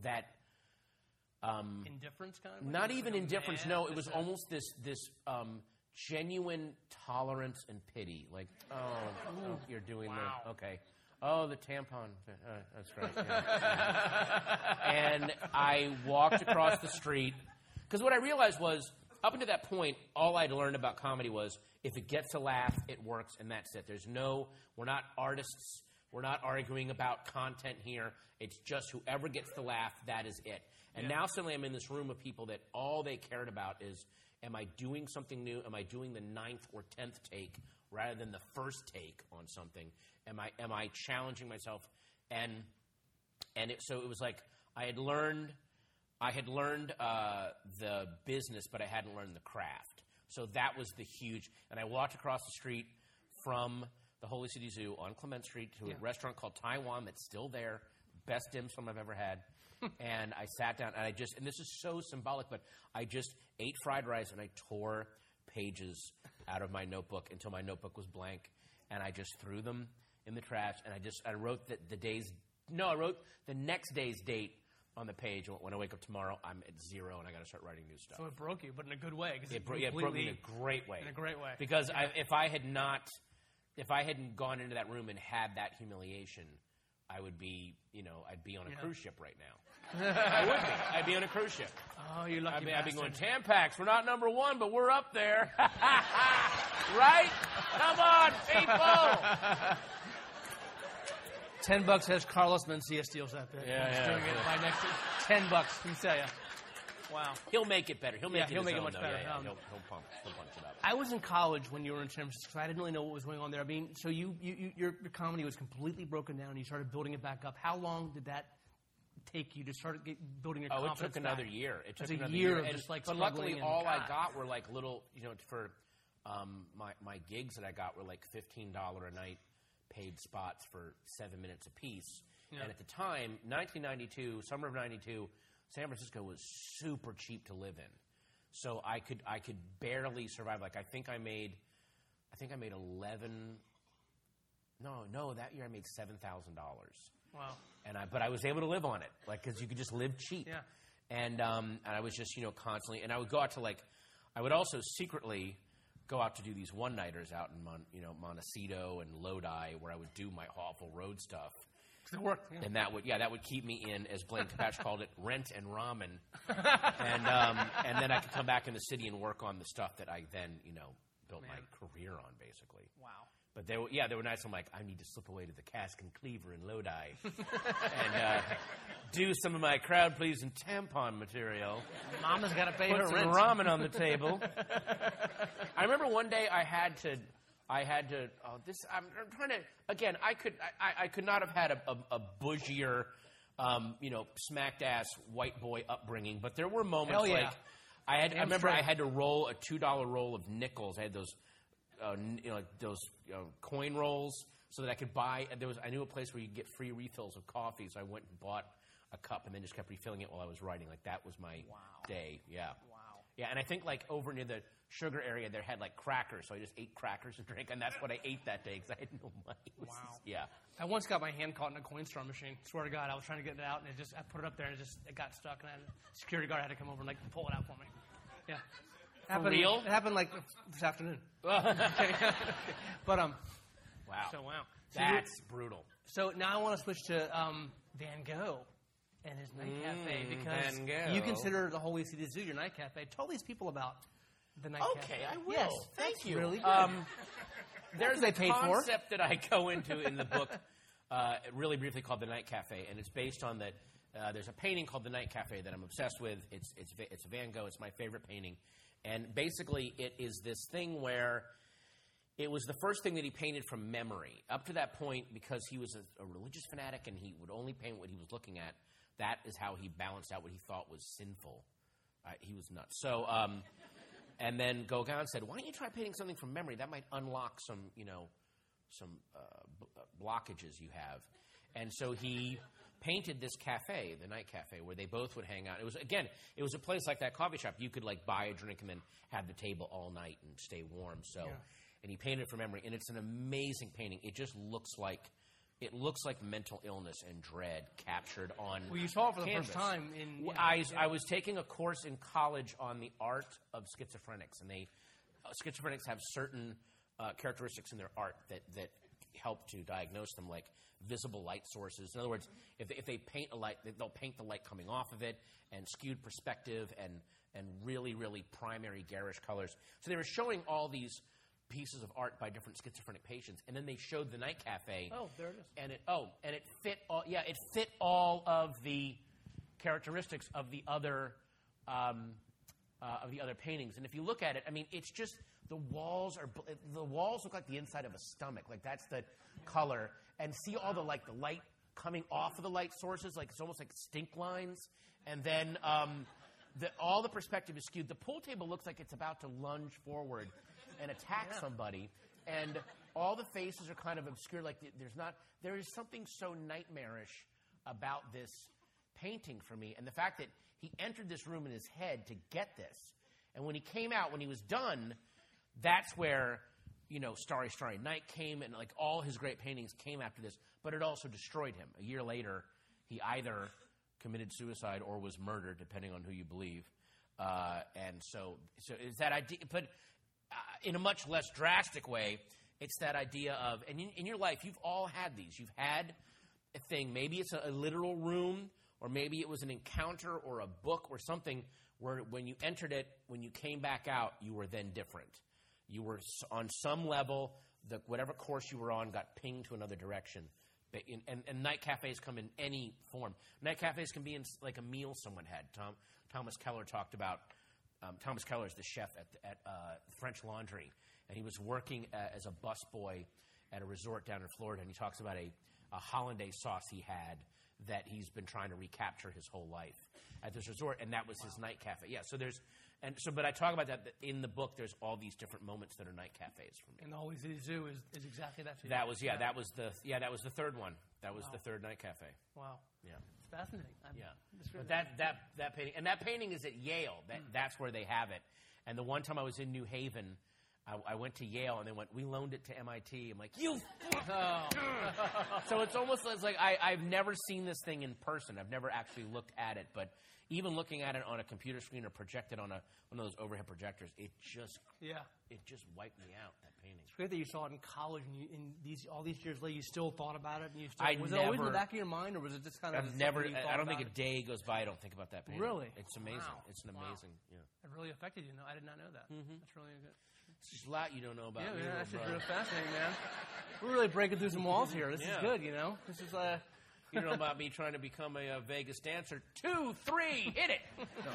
S2: indifference kind of?
S3: Not even indifference, no. It was almost this genuine tolerance and pity. Like, oh, you're doing the, okay. Oh, the tampon. That's right. Yeah. And I walked across the street. Because what I realized was, up until that point, all I'd learned about comedy was, if it gets a laugh, it works, and that's it. We're not artists. We're not arguing about content here. It's just whoever gets the laugh, that is it. And now suddenly I'm in this room of people that all they cared about is, am I doing something new? Am I doing the 9th or 10th take rather than the first take on something? Am I challenging myself? So it was like I had learned the business, but I hadn't learned the craft. So that was the huge. And I walked across the street from the Holy City Zoo on Clement Street to a restaurant called Taiwan that's still there, best dim sum I've ever had. And I sat down, and and this is so symbolic, but I just ate fried rice, and I tore pages out of my notebook until my notebook was blank, and I just threw them in the trash, and I wrote I wrote the next day's date on the page. When I wake up tomorrow, I'm at 0, and I got to start writing new stuff.
S2: So it broke you, but in a good way.
S3: It broke me in a great way.
S2: In a great way.
S3: Because if I hadn't gone into that room and had that humiliation, I would be, I'd be on a cruise ship right now. I would be. I'd be on a cruise ship.
S2: Oh, you lucky
S3: I'd be going, Tampax, we're not number 1, but we're up there. Right? Come on, people.
S2: $10 has Carlos Mencia steals that bit.
S3: Yeah.
S2: Doing it by next year. $10, can tell you. Wow.
S3: He'll make it better. He'll make it
S2: much better.
S3: Yeah. He'll punch it up.
S2: I was in college when you were in San Francisco. I didn't really know what was going on there. I mean, so your comedy was completely broken down, and you started building it back up. How long did that take you to start building your confidence?
S3: It took another year. It took
S2: another year. Of just like
S3: but luckily, all I got were like little, for my gigs that I got were like $15 a night paid spots for 7 minutes apiece. Yeah. And at the time, 1992, summer of 92, San Francisco was super cheap to live in. So I could barely survive. Like I think I made 11. No, that year I made $7,000.
S2: Wow.
S3: But I was able to live on it, like, because you could just live cheap.
S2: Yeah.
S3: And I was just constantly, and I would go out to I would also secretly go out to do these one-nighters out in Montecito and Lodi, where I would do my awful road stuff.
S2: It worked. Yeah.
S3: And that would keep me in, as Blaine Capatch called it, rent and ramen. And then I could come back in the city and work on the stuff that I then built my career on, basically.
S2: Wow.
S3: But there were nights I'm like, I need to slip away to the Cask and Cleaver in Lodi and do some of my crowd-pleasing tampon material.
S2: Mama's got to pay her
S3: rent.
S2: rent.
S3: Put some ramen on the table. I remember one day I had to. I'm trying to. Again, I could not have had a bougier, smacked ass white boy upbringing. But there were moments like I remember I had to roll a $2 roll of nickels. I had those. Coin rolls, so that I could buy. I knew a place where you could get free refills of coffee, so I went and bought a cup and then just kept refilling it while I was writing. Like that was my day. Yeah.
S2: Wow.
S3: Yeah, and I think over near the sugar area, there had crackers, so I just ate crackers and drink, and that's what I ate that day because I had no money.
S2: Wow.
S3: Yeah.
S2: I once got my hand caught in a Coinstar machine. Swear to God, I was trying to get it out, and I put it up there, and it got stuck, and a security guard had to come over and pull it out for me. Yeah.
S3: For real?
S2: It happened this afternoon.
S3: Wow.
S2: So wow.
S3: That's brutal.
S2: So now I want to switch to Van Gogh and his night cafe, because
S3: Van Gogh.
S2: You consider the Holy City Zoo your night cafe. Tell these people about the night cafe.
S3: Okay, I will.
S2: Yes,
S3: Thank you.
S2: Really good.
S3: there's
S2: they
S3: a
S2: paid for.
S3: concept that I go into in the book, really briefly called The Night Cafe, and it's based on that. There's a painting called The Night Cafe that I'm obsessed with. It's Van Gogh. It's my favorite painting, and basically it is this thing where it was the first thing that he painted from memory. Up to that point, because he was a religious fanatic and he would only paint what he was looking at, that is how he balanced out what he thought was sinful. He was nuts. So, and then Gauguin said, "Why don't you try painting something from memory? That might unlock some blockages you have." And so he painted this cafe, the Night Cafe, where they both would hang out. It was a place like that coffee shop. You could buy a drink and then have the table all night and stay warm. So. Yeah. And he painted it from memory, and it's an amazing painting. It just looks like mental illness and dread captured on.
S2: Well, you saw it for the
S3: canvas.
S2: first time in.
S3: I was taking a course in college on the art of schizophrenics, and schizophrenics have certain characteristics in their art that help to diagnose them, like visible light sources. In other words, if they paint a light, they'll paint the light coming off of it, and skewed perspective, and really, really primary garish colors. So they were showing all these pieces of art by different schizophrenic patients, and then they showed the Night Cafe.
S2: Oh, there it is.
S3: And it fit all. Yeah, it fit all of the characteristics of the other paintings. And if you look at it, I mean, it's just the walls look like the inside of a stomach. Like that's the color, and see all the light coming off of the light sources. Like it's almost like stink lines, and then all the perspective is skewed. The pool table looks like it's about to lunge forward and attack somebody, and all the faces are kind of obscured. Like there is something so nightmarish about this painting for me, and the fact that he entered this room in his head to get this, and when he came out, when he was done, that's where Starry Starry Night came, and all his great paintings came after this. But it also destroyed him. A year later, he either committed suicide or was murdered, depending on who you believe. And so is that idea, but. In a much less drastic way, it's that idea of, and in your life, you've all had these. You've had a thing, maybe it's a literal room, or maybe it was an encounter or a book or something where when you entered it, when you came back out, you were then different. You were on some level, whatever course you were on got pinged to another direction. And night cafes come in any form. Night cafes can be in like a meal someone had. Thomas Keller talked about. Thomas Keller is the chef at French Laundry, and he was working as a busboy at a resort down in Florida, and he talks about a hollandaise sauce he had that he's been trying to recapture his whole life at this resort, and that was his night cafe. Yeah, but I talk about that in the book. There's all these different moments that are night cafes for me.
S2: And Always Easy Zoo is exactly that.
S3: That was the third one. That was the third night cafe.
S2: Wow.
S3: Yeah.
S2: It's fascinating.
S3: But that painting, and that painting is at Yale. That's where they have it. And the one time I was in New Haven, I went to Yale, and they went, "We loaned it to MIT." I'm like, "You!" So it's almost like I've never seen this thing in person. I've never actually looked at it, but even looking at it on a computer screen or projected on one of those overhead projectors, it just wiped me out. That painting.
S2: It's great that you saw it in college, and all these years later, you still thought about it. And was
S3: it
S2: always in the back of your mind, or was it just kind of?
S3: I don't think a day goes by I don't think about that painting.
S2: Really?
S3: It's amazing.
S2: Wow.
S3: It's an amazing. Yeah.
S2: It really affected you. No, I did not know that.
S3: Mm-hmm.
S2: That's really good.
S3: There's a lot you don't know about me.
S2: Yeah, that's just really fascinating, man. We're really breaking through some walls here. This is good, This is
S3: You know about me trying to become a Vegas dancer. 2, 3, hit it. No.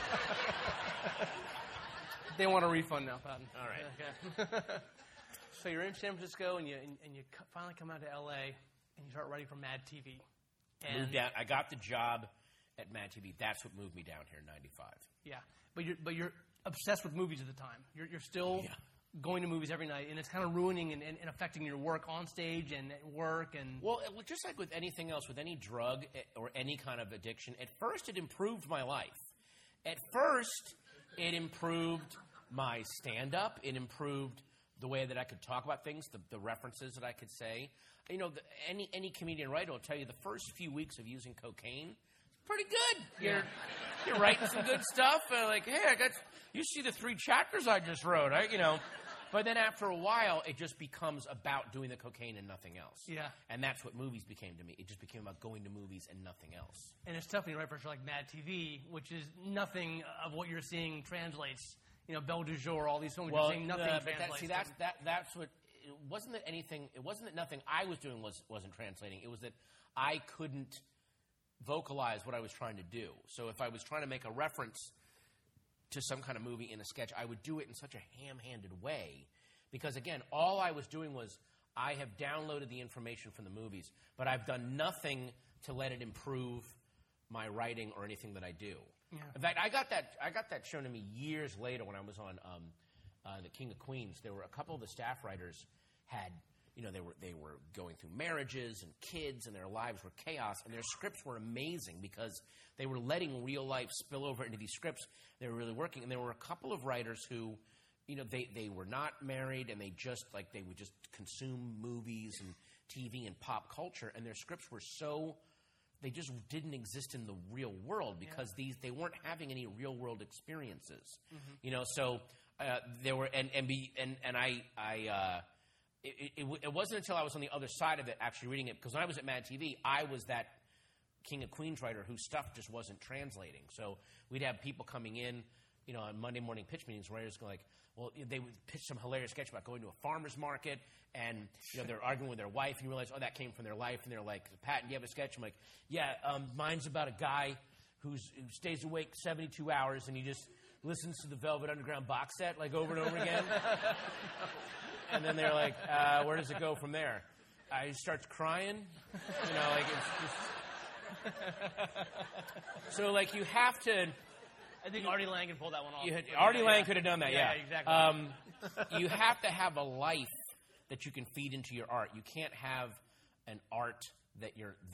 S2: They want a refund now, Patton.
S3: All right.
S2: Okay. So you're in San Francisco, and you finally come out to L.A. and you start writing for Mad TV. And
S3: moved down. I got the job at Mad TV. That's what moved me down here in '95.
S2: Yeah, but you're obsessed with movies at the time. You're still going to movies every night, and it's kind of ruining and affecting your work on stage and at work. And
S3: well, just like with anything else, with any drug or any kind of addiction, at first it improved my life. At first, it improved my stand-up. It improved the way that I could talk about things, the references that I could say. Any comedian writer will tell you the first few weeks of using cocaine, pretty good. You're writing some good stuff. Like, hey, you see the 3 chapters I just wrote. But then after a while, it just becomes about doing the cocaine and nothing else.
S2: Yeah.
S3: And that's what movies became to me. It just became about going to movies and nothing else.
S2: And it's tough when you write for a show like Mad TV, which is nothing of what you're seeing translates. Belle du Jour, all these films, you're seeing nothing translates.
S3: That's what wasn't that anything. It wasn't that nothing I was doing wasn't translating. It was that I couldn't vocalize what I was trying to do. So if I was trying to make a reference to some kind of movie in a sketch, I would do it in such a ham-handed way because, again, all I was doing was I have downloaded the information from the movies, but I've done nothing to let it improve my writing or anything that I do. Yeah. In fact, I got that shown to me years later when I was on The King of Queens. There were a couple of the staff writers had, they were going through marriages and kids, and their lives were chaos, and their scripts were amazing because they were letting real life spill over into these scripts. They were really working, and there were a couple of writers who, they were not married, and they would just consume movies and TV and pop culture, and their scripts were so. They just didn't exist in the real world because they weren't having any real world experiences, So there were it wasn't until I was on the other side of it actually reading it because when I was at Mad TV, I was that King of Queens writer whose stuff just wasn't translating. So we'd have people coming in, on Monday morning pitch meetings, writers go like, well, they would pitch some hilarious sketch about going to a farmer's market and, they're arguing with their wife and you realize, that came from their life. And they're like, Patton, do you have a sketch? I'm like, yeah, mine's about a guy who stays awake 72 hours and he just listens to the Velvet Underground box set like over and over again. And then they're like, where does it go from there? He starts crying. It's just... So, you have to...
S2: I think Artie Lang can pull that one off.
S3: Artie Lang could have done that, yeah.
S2: Exactly.
S3: You have to have a life that you can feed into your art. You can't have an art that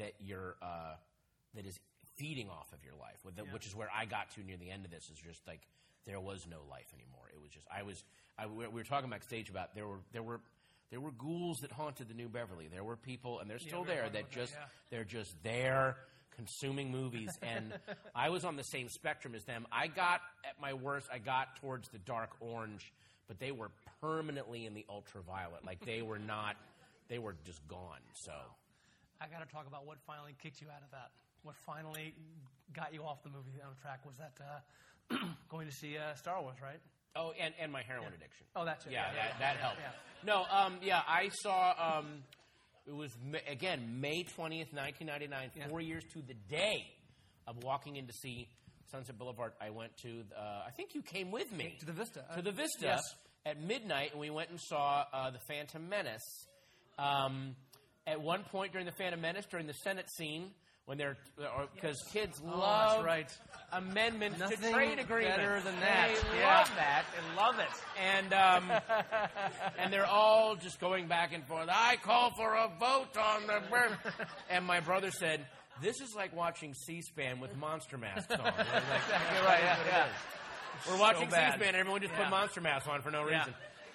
S3: is feeding off of your life, which is where I got to near the end of this. Is just like there was no life anymore. It was just we were talking backstage about there were ghouls that haunted the New Beverly. There were people, and they're still there they're just there. Consuming movies, and I was on the same spectrum as them. I got, at my worst, towards the dark orange, but they were permanently in the ultraviolet. They were just gone. So,
S2: I got to talk about what finally kicked you out of that. What finally got you off the movie track was that going to see Star Wars, right?
S3: Oh, and my heroin addiction.
S2: Oh, that's it.
S3: Yeah, that helped. Yeah. No, I saw... It was, again, May 20th, 1999, 4 years to the day of walking in to see Sunset Boulevard. I went to, I think you came with me.
S2: To the Vista.
S3: To the Vista
S2: yes.
S3: At midnight, and we went and saw The Phantom Menace. At one point during The Phantom Menace, during the Senate scene, when because kids love amendments to trade agreements.
S2: Better than that.
S3: They love that and love it. And they're all just going back and forth. I call for a vote on the... And my brother said, this is like watching C-SPAN with monster masks on.
S2: Exactly right, yeah.
S3: We're watching C-SPAN and everyone just put monster masks on for no reason.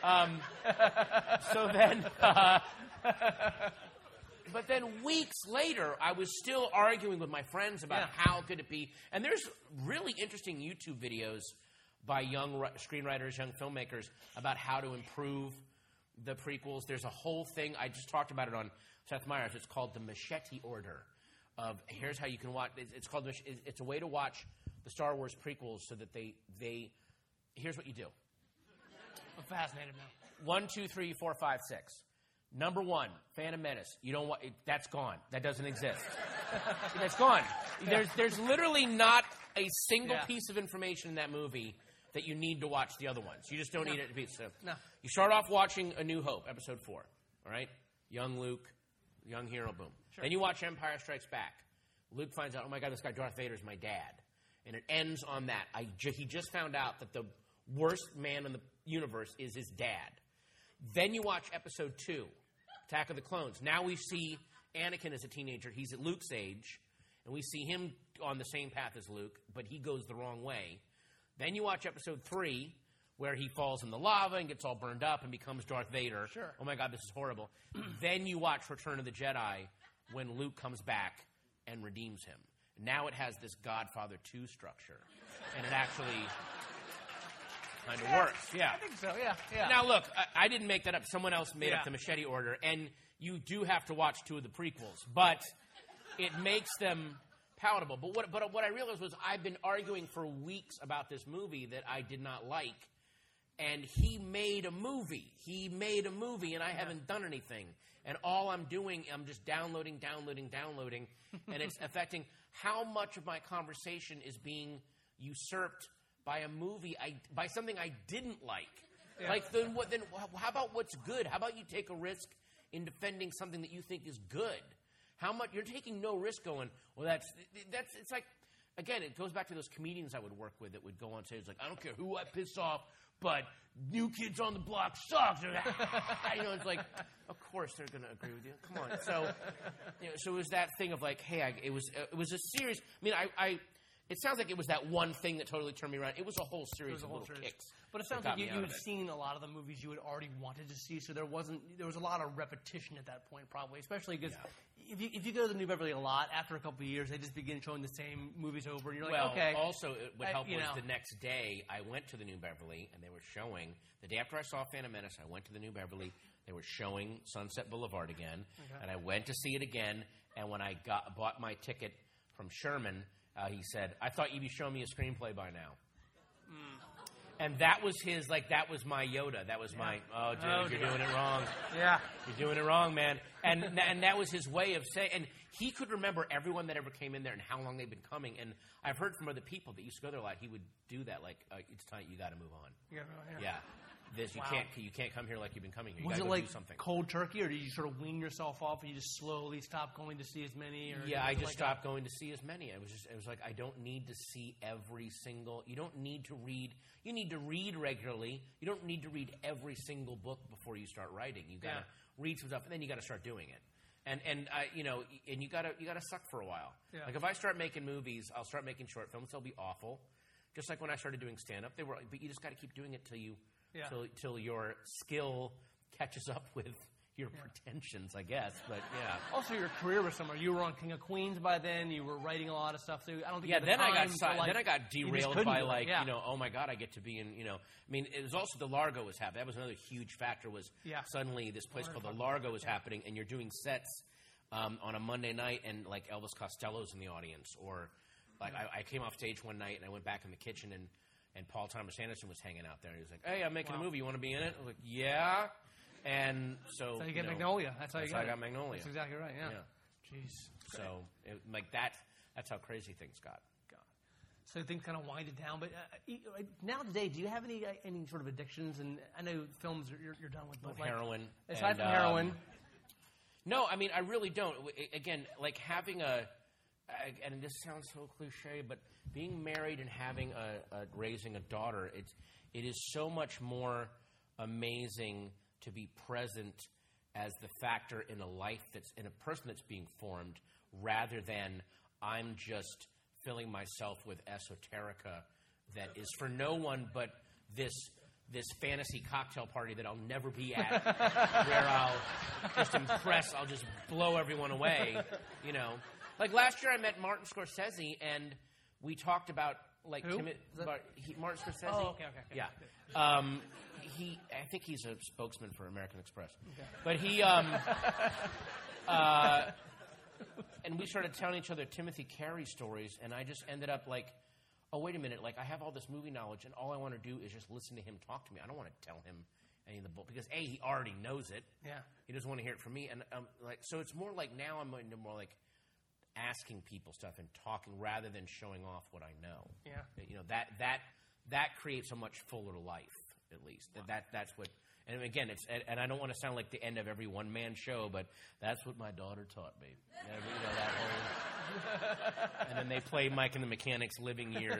S3: So then... But then weeks later, I was still arguing with my friends about how could it be. And there's really interesting YouTube videos by young screenwriters, young filmmakers, about how to improve the prequels. There's a whole thing. I just talked about it on Seth Meyers. It's called the Machete Order. Here's how you can watch. It's a way to watch the Star Wars prequels so that they. Here's what you do.
S2: I'm fascinated now.
S3: 1, 2, 3, 4, 5, 6. Number 1, Phantom Menace. You don't want that's gone. That doesn't exist. That's gone. There's literally not a single piece of information in that movie that you need to watch the other ones. You just don't need it to be. So you start off watching A New Hope, Episode 4. All right, young Luke, young hero, boom. Sure. Then you watch Empire Strikes Back. Luke finds out, oh my God, this guy Darth Vader is my dad, and it ends on that. He just found out that the worst man in the universe is his dad. Then you watch Episode 2, Attack of the Clones. Now we see Anakin as a teenager. He's at Luke's age, and we see him on the same path as Luke, but he goes the wrong way. Then you watch Episode 3, where he falls in the lava and gets all burned up and becomes Darth Vader.
S2: Sure.
S3: Oh, my God, this is horrible. Then you watch Return of the Jedi, when Luke comes back and redeems him. Now it has this Godfather 2 structure, and it actually... kind of works, yeah.
S2: I think so, yeah.
S3: Now, look, I didn't make that up. Someone else made up the Machete Order, and you do have to watch 2 of the prequels, but it makes them palatable. But what I realized was I've been arguing for weeks about this movie that I did not like, and he made a movie. He made a movie, and I haven't done anything. And all I'm doing, I'm just downloading, and it's affecting how much of my conversation is being usurped by a movie, by something I didn't like. Yeah. Like, then how about what's good? How about you take a risk in defending something that you think is good? How much you're taking no risk going, well, that's it's like, again, it goes back to those comedians I would work with that would go on stage like, I don't care who I piss off, but New Kids on the Block sucks. It's like, of course they're going to agree with you. Come on. So, so it was that thing of like, hey, it was a series. I mean, it sounds like it was that one thing that totally turned me around. It was a whole series of little kicks.
S2: But it sounds like you had seen a lot of the movies you had already wanted to see, so there was a lot of repetition at that point, probably, especially because if you go to the New Beverly a lot, after a couple of years, they just begin showing the same movies over, and you're like, okay.
S3: Also, what helped was the next day, I went to the New Beverly, and they were showing, the day after I saw Phantom Menace, I went to the New Beverly, they were showing Sunset Boulevard again, and I went to see it again, and when I bought my ticket from Sherman, he said, I thought you'd be showing me a screenplay by now. And that was his, that was my Yoda. That was my, you're doing it wrong.
S2: Yeah.
S3: You're doing it wrong, man. And that was his way of saying, and he could remember everyone that ever came in there and how long they've been coming. And I've heard from other people that used to go there a lot, he would do that, it's time, you got to move on. Yeah. You can't come here like you've been coming here. You
S2: was it
S3: go
S2: like
S3: do something.
S2: Cold turkey, or did you sort of wean yourself off and you just slowly stop going to see as many? Or
S3: I just stopped going to see as many. It was like I don't need to see every single. You don't need to read. You need to read regularly. You don't need to read every single book before you start writing. You got to read some stuff, and then you got to start doing it. And you got to suck for a while. Yeah. Like if I start making movies, I'll start making short films. They'll be awful. Just like when I started doing stand up, they were. But you just got to keep doing it till you. Till your skill catches up with your pretensions, I guess. But
S2: Also, your career was somewhere. You were on King of Queens by then. You were writing a lot of stuff. So I don't think.
S3: Then I got derailed by oh my God, I get to be in. I mean, it was also the Largo was happening. That was another huge factor. Was suddenly this place called the Largo was happening, and you're doing sets on a Monday night, and like Elvis Costello's in the audience, or like I came off stage one night and I went back in the kitchen and Paul Thomas Anderson was hanging out there. And he was like, hey, I'm making a movie. You want to be in it? I was like, yeah. And so...
S2: That's how you get Magnolia. That's how
S3: I got Magnolia.
S2: That's exactly right, yeah. Jeez.
S3: So, that's how crazy things got.
S2: So things kind of winded down. But now today, do you have any sort of addictions? And I know films you're done with. But
S3: heroin.
S2: Aside from heroin.
S3: No, I mean, I really don't. Again, like having and this sounds so cliche, but being married and having raising a daughter, it is so much more amazing to be present as the factor in a life that's in a person that's being formed, rather than I'm just filling myself with esoterica that is for no one but this fantasy cocktail party that I'll never be at, where I'll just blow everyone away, Like last year, I met Martin Scorsese, and we talked about
S2: Who?
S3: Martin Scorsese.
S2: Oh, okay.
S3: Yeah, I think he's a spokesman for American Express. Okay. But he, and we started telling each other Timothy Carey stories, and I just ended up like, oh wait a minute, like I have all this movie knowledge, and all I want to do is just listen to him talk to me. I don't want to tell him any of the book because he already knows it. Yeah, he doesn't want to hear it from me, and so it's more like now I'm into more like asking people stuff and talking rather than showing off what I know. Yeah. That creates a much fuller life, at least. Wow. That's what. And again, and I don't want to sound like the end of every one man show, but that's what my daughter taught me. And then they play Mike and the Mechanics' Living Years.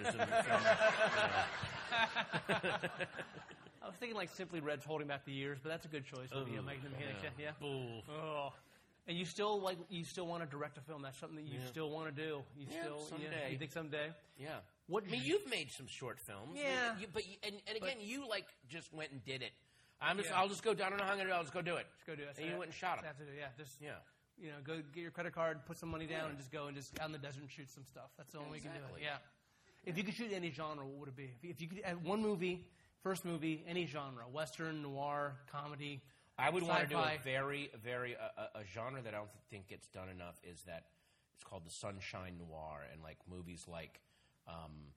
S2: I was thinking like Simply Red's Holding Back the Years, but that's a good choice. Mike and the Mechanics, yeah. Oh. And you still want to direct a film? That's something that you still want to do.
S3: Someday.
S2: Yeah, you think someday?
S3: Yeah. You've made some short films.
S2: Yeah.
S3: You just went and did it. I'll just go. I don't know how I'm gonna do it. I'll just go do it.
S2: Just go do it.
S3: And you went and shot them.
S2: Go get your credit card, put some money down, and just go and just out in the desert and shoot some stuff. That's the only way you can do it. Yeah. If you could shoot any genre, what would it be? If you could have one movie, first movie, any genre, Western, noir, comedy.
S3: I would want to do a very, very a genre that I don't think gets done enough is that it's called the sunshine noir, and like movies like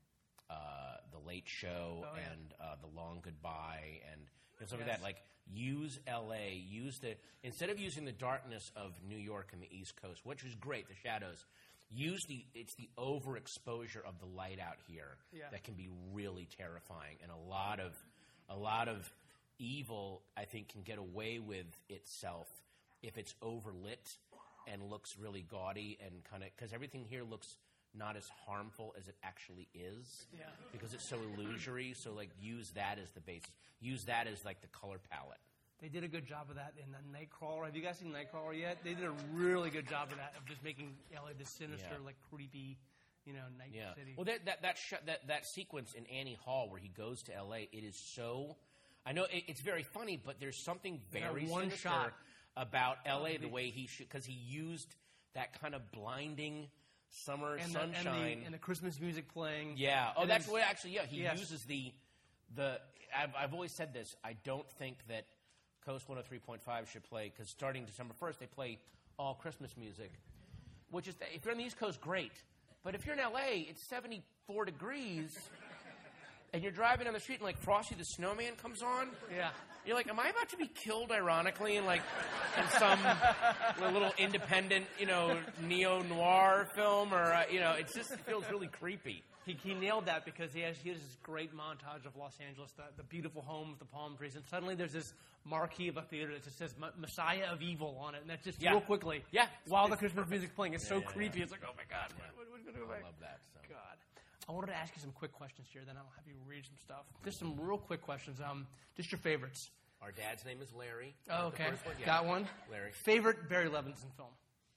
S3: The Late Show and The Long Goodbye and stuff like that. Like, use L.A. Instead of using the darkness of New York and the East Coast, which is great, the shadows. It's the overexposure of the light out here that can be really terrifying, and a lot of evil, I think, can get away with itself if it's overlit and looks really gaudy and kind of because everything here looks not as harmful as it actually is because it's so illusory. So, like, use that as the basis. Use that as, like, the color palette.
S2: They did a good job of that in the Nightcrawler. Have you guys seen Nightcrawler yet? They did a really good job of that, of just making LA this sinister, like, creepy, night city.
S3: Well, that sequence in Annie Hall where he goes to LA, it is so. I know it's very funny, but there's something very sinister about LA the way he should, because he used that kind of blinding summer sunshine
S2: and the Christmas music playing.
S3: Yeah. Oh, that's what actually. Yeah, he uses the. I've always said this. I don't think that Coast 103.5 should play, because starting December 1st, they play all Christmas music, which is, if you're on the East Coast, great. But if you're in L.A., it's 74 degrees, and you're driving down the street, and, like, Frosty the Snowman comes on.
S2: Yeah.
S3: You're like, am I about to be killed, ironically, in some little independent, neo-noir film? Or, it just feels really creepy.
S2: He nailed that because he has this great montage of Los Angeles, the beautiful homes, the palm trees, and suddenly there's this marquee of a theater that just says Messiah of Evil on it, and that's just real quickly.
S3: Yeah.
S2: While the Christmas music's playing. It's so creepy. It's like, oh my God. What's going to go
S3: I love that. So.
S2: God. I wanted to ask you some quick questions here, then I'll have you read some stuff. Just some real quick questions. Just your favorites.
S3: Our dad's name is Larry.
S2: Oh, okay.
S3: One? Yeah.
S2: Got one?
S3: Larry.
S2: Favorite Barry Levinson film?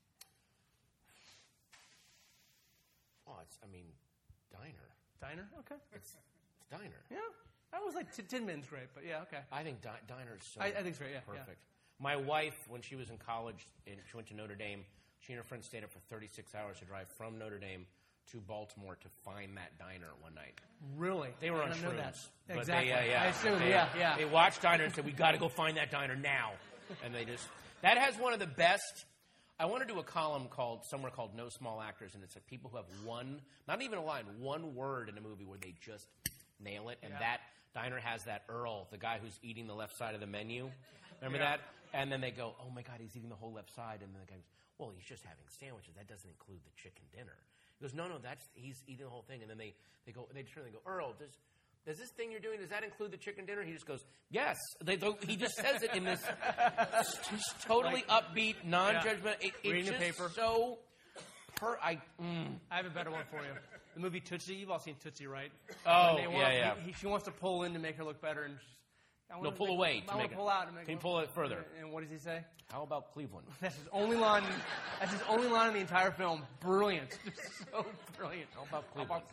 S3: Oh, Diner.
S2: Diner? Okay.
S3: It's Diner.
S2: Yeah. That was like Tin Man's great, but yeah, okay.
S3: I think Diner's so
S2: I think it's great, yeah.
S3: perfect.
S2: Yeah.
S3: My wife, when she was in college, and she went to Notre Dame, she and her friend stayed up for 36 hours to drive from Notre Dame to Baltimore to find that diner one night.
S2: Really?
S3: They were on
S2: I
S3: shrooms.
S2: That.
S3: But
S2: exactly.
S3: I
S2: assume,
S3: They watched Diner and said, we got to go find that diner now. And they just... That has one of the best... I want to do a column somewhere called No Small Actors, and it's like people who have one, not even a line, one word in a movie where they just nail it. And that diner has that Earl, the guy who's eating the left side of the menu. Remember that? And then they go, oh my God, he's eating the whole left side. And then the guy goes, well, he's just having sandwiches. That doesn't include the chicken dinner. He goes, no, he's eating the whole thing. And then they turn and go, Earl, does this thing you're doing, does that include the chicken dinner? He just goes, yes. He just says it in this just totally upbeat, non-judgmental. It's just
S2: paper.
S3: so...
S2: I have a better one for you. The movie Tootsie. You've all seen Tootsie, right?
S3: Oh,
S2: She wants to pull in to make her look better, and
S3: pull away to
S2: I
S3: make
S2: want to pull out to make.
S3: Can you pull it further?
S2: And what does he say?
S3: How about Cleveland?
S2: That's his only line. That's his only line in the entire film. Brilliant. Just so brilliant.
S3: How about Cleveland?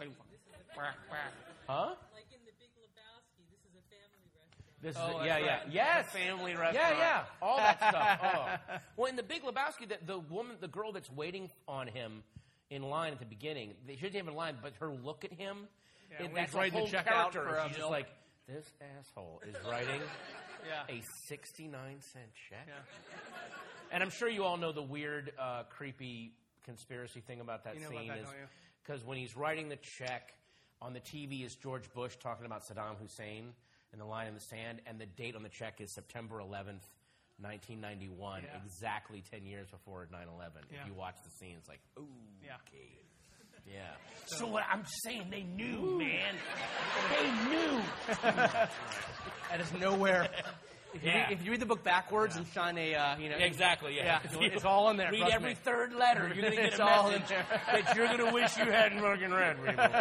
S2: Huh?
S5: Like in The Big Lebowski, this is a family restaurant.
S3: Yes,
S2: family restaurant.
S3: Yeah. All that stuff. Oh. Well, in The Big Lebowski, the girl that's waiting on him in line at the beginning, she doesn't have a line, but her look at him, that's
S2: writing
S3: a whole
S2: the check
S3: character.
S2: out for
S3: She's just like, this asshole is writing a 69-cent check.
S2: Yeah.
S3: And I'm sure you all know the weird, creepy conspiracy thing about that
S2: You know
S3: scene
S2: about that,
S3: is
S2: don't you?
S3: because when he's writing the check, on the TV is George Bush talking about Saddam Hussein and the line in the sand, and the date on the check is September 11th, 1991, exactly 10 years before 9/11. If you watch the scene, it's like, ooh, okay. Yeah.
S2: So what I'm saying, they knew, man. They knew. That is nowhere. If you read the book backwards and shine a,
S3: Exactly,
S2: it's all in there.
S3: Read every third letter. You're going to get
S2: It's
S3: a
S2: all
S3: message
S2: in there.
S3: that you're going to wish you hadn't fucking read.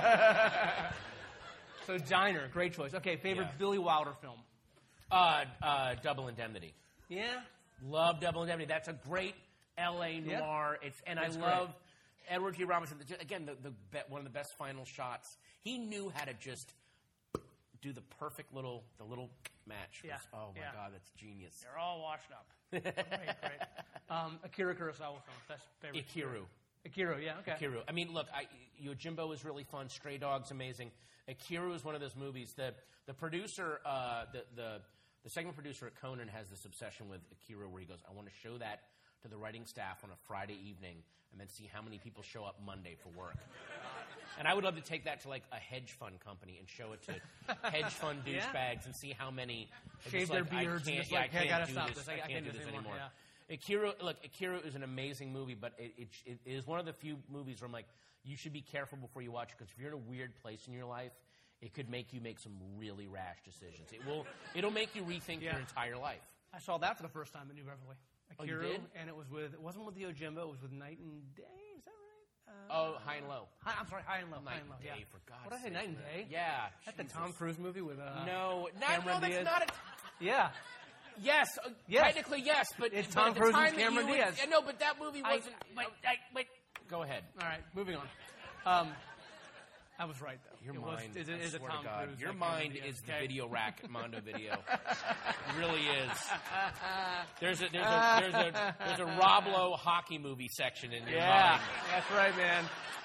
S2: So Diner, great choice. Okay, favorite Billy Wilder film?
S3: Double Indemnity.
S2: Yeah?
S3: Love Double Indemnity. That's a great L.A. noir. I love Edward G. Robinson. Again, one of the best final shots. He knew how to just do the perfect little match.
S2: Yeah.
S3: Oh my God, that's genius.
S2: They're all washed up. Great. Akira Kurosawa film. That's favorite. Ikiru, yeah, okay.
S3: Ikiru. I mean, look, Yojimbo is really fun. Stray Dog's amazing. Ikiru is one of those movies. The producer, the segment producer at Conan has this obsession with Ikiru where he goes, I want to show that to the writing staff on a Friday evening and then see how many people show up Monday for work. And I would love to take that to like a hedge fund company and show it to hedge fund douchebags and see how many
S2: shave their beards and just like, hey, I gotta stop this.
S3: I can't do this anymore.
S2: Yeah.
S3: Ikiru is an amazing movie, but it is one of the few movies where I'm like, you should be careful before you watch it, because if you're in a weird place in your life, it could make you make some really rash decisions. It'll make you rethink your entire life.
S2: I saw that for the first time at New Beverly.
S3: Ikiru,
S2: you did? And it wasn't with the Ojimbo, it was with Night and Day, is that right?
S3: High and Low.
S2: I'm sorry, High and Low.
S3: Night and
S2: Day,
S3: for God's sake.
S2: What did I say, Night and Day?
S3: Yeah.
S2: That's the Tom Cruise movie with
S3: No,
S2: Cameron
S3: that's
S2: Diaz.
S3: not a...
S2: Yeah.
S3: Yes, technically yes, but
S2: it's
S3: but
S2: Tom
S3: at the
S2: Cruise
S3: time
S2: and Cameron Diaz.
S3: No, but that movie wasn't...
S2: Wait.
S3: Go ahead.
S2: All right, moving on. I was right, though.
S3: Your mind,
S2: is
S3: I
S2: a
S3: swear
S2: Tom
S3: to God,
S2: Cruise.
S3: your mind is the video rack at Mondo Video. It really is. There's a Rob Lowe hockey movie section in your mind.
S2: That's right, man.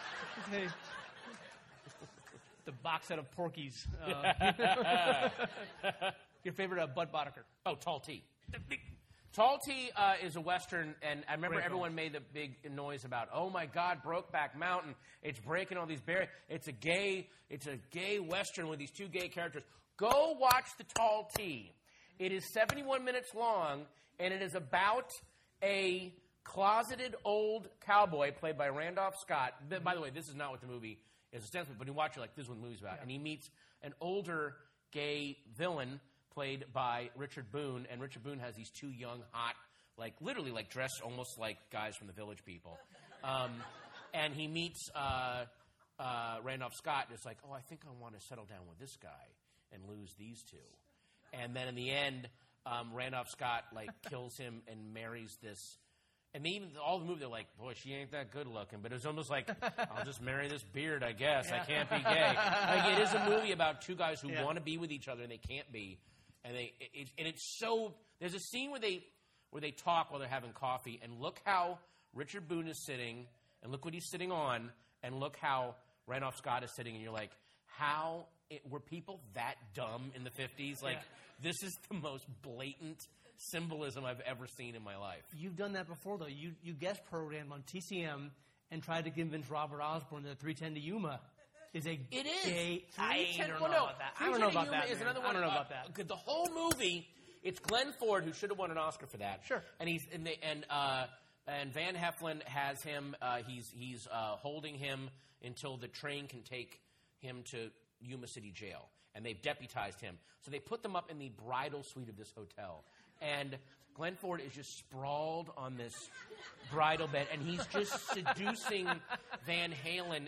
S2: The box set of Porky's. Your favorite Bud Boddicker?
S3: Oh, Tall T. Tall T is a Western, and I remember everyone made the big noise about, oh my God, Brokeback Mountain, it's breaking all these barriers. It's a gay Western with these two gay characters. Go watch the Tall T. It is 71 minutes long, and it is about a closeted old cowboy played by Randolph Scott. By the way, this is not what the movie is ostensibly, but you watch it like this is what the movie's about. Yeah. And he meets an older gay villain played by Richard Boone, and Richard Boone has these two young, hot, like literally like dressed almost like guys from the Village People. And he meets Randolph Scott, and it's like, oh, I think I want to settle down with this guy and lose these two. And then in the end, Randolph Scott like kills him and marries this. And even all the movie, they're like, boy, she ain't that good looking. But it was almost like, I'll just marry this beard, I guess. I can't be gay. Like, it is a movie about two guys who want to be with each other and they can't be. And it's so. There's a scene where they talk while they're having coffee, and look how Richard Boone is sitting, and look what he's sitting on, and look how Randolph Scott is sitting, and you're like, were people that dumb in the 50s? Like, this is the most blatant symbolism I've ever seen in my life.
S2: You've done that before, though. You guest programmed on TCM and tried to convince Robert Osborne that 310 to Yuma is a gay... I don't know about that. I don't know about that. I don't know about that.
S3: The whole movie, it's Glenn Ford, who should have won an Oscar for that.
S2: Sure.
S3: And Van Heflin has him. He's holding him until the train can take him to Yuma City Jail, and they've deputized him. So they put them up in the bridal suite of this hotel, and Glenn Ford is just sprawled on this bridal bed, and he's just seducing Van Heflin.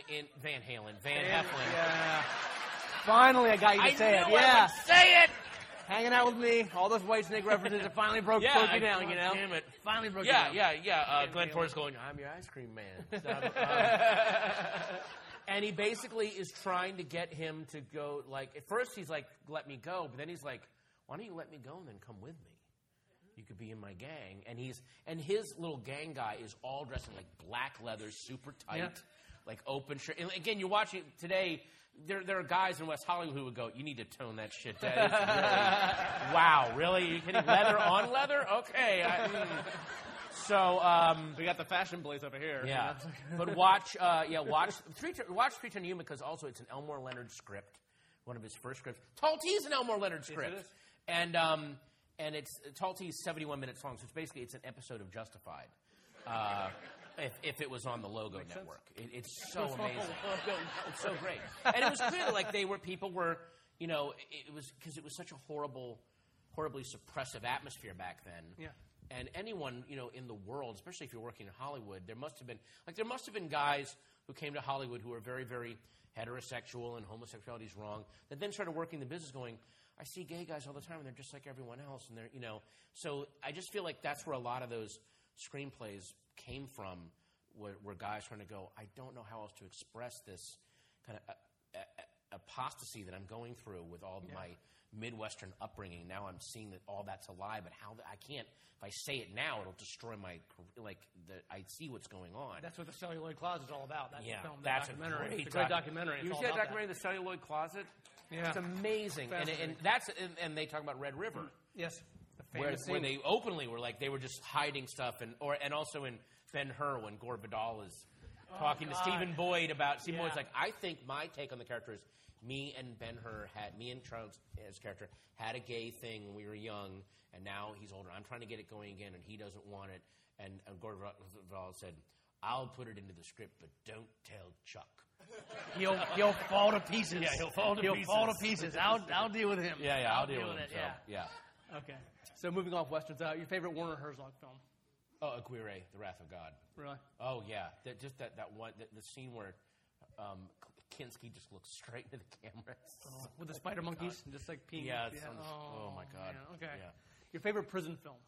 S2: Yeah. Finally, I got you to say it.
S3: Yeah. Say it.
S2: Hanging out with me, all those White Snake references that finally broke you down, you know?
S3: Damn it.
S2: Finally broke you down.
S3: Glenn Ford's going, I'm your ice cream man. And he basically is trying to get him to go, like, at first he's like, let me go, but then he's like, why don't you let me go and then come with me? You could be in my gang. And his little gang guy is all dressed in like black leather, super tight, like open shirt. And again, you're watching today. There are guys in West Hollywood who would go, you need to tone that shit down. Really, wow, really? You're kidding? Leather on leather? Okay. So
S2: we got the fashion blaze over here.
S3: Yeah, but watch 310 Yuma, because also it's an Elmore Leonard script, one of his first scripts. Tall T is an Elmore Leonard script,
S2: yes, it is.
S3: And it's Tall T is 71 minutes long, so it's basically an episode of Justified. If it was on the Logo network, it's so amazing. It's so great, and it was clear that like people were, you know, it was because it was such a horribly suppressive atmosphere back then.
S2: Yeah.
S3: And anyone, you know, in the world, especially if you're working in Hollywood, there must have been guys who came to Hollywood who were very, very heterosexual and homosexuality is wrong, that then started working the business going, I see gay guys all the time and they're just like everyone else, and they're, you know. So I just feel like that's where a lot of those screenplays came from, where guys trying to go, I don't know how else to express this kind of apostasy that I'm going through with all my Midwestern upbringing. Now I'm seeing that all that's a lie, but how I can't. If I say it now, it'll destroy my I see what's going on.
S2: That's what The Celluloid Closet is all about. That's the film,
S3: that's
S2: documentary.
S3: It's
S2: a great documentary.
S3: You see that documentary, The Celluloid Closet?
S2: Yeah,
S3: it's amazing, and they talk about Red River.
S2: Yes, the famous
S3: where
S2: scene.
S3: they openly were like they were just hiding stuff, and also in Ben-Hur when Gore Vidal is talking to Stephen Boyd about Stephen Boyd's like, I think my take on the character is me and Charles his character had a gay thing when we were young, and now he's older. I'm trying to get it going again, and he doesn't want it. And Gore Vidal said, I'll put it into the script, but don't tell Chuck.
S2: He'll fall to pieces.
S3: Yeah, he'll fall to pieces.
S2: I'll deal with him.
S3: Yeah, I'll deal with it. So, yeah.
S2: Okay. So moving off westerns, your favorite Werner Herzog film?
S3: Oh, Aguirre, The Wrath of God.
S2: Really?
S3: Oh yeah, just that one, the scene where Kinski just looks straight into the camera.
S2: With the spider monkeys, just like peeing.
S3: Yeah. Oh my God.
S2: Yeah, okay.
S3: Yeah.
S2: Your favorite prison film?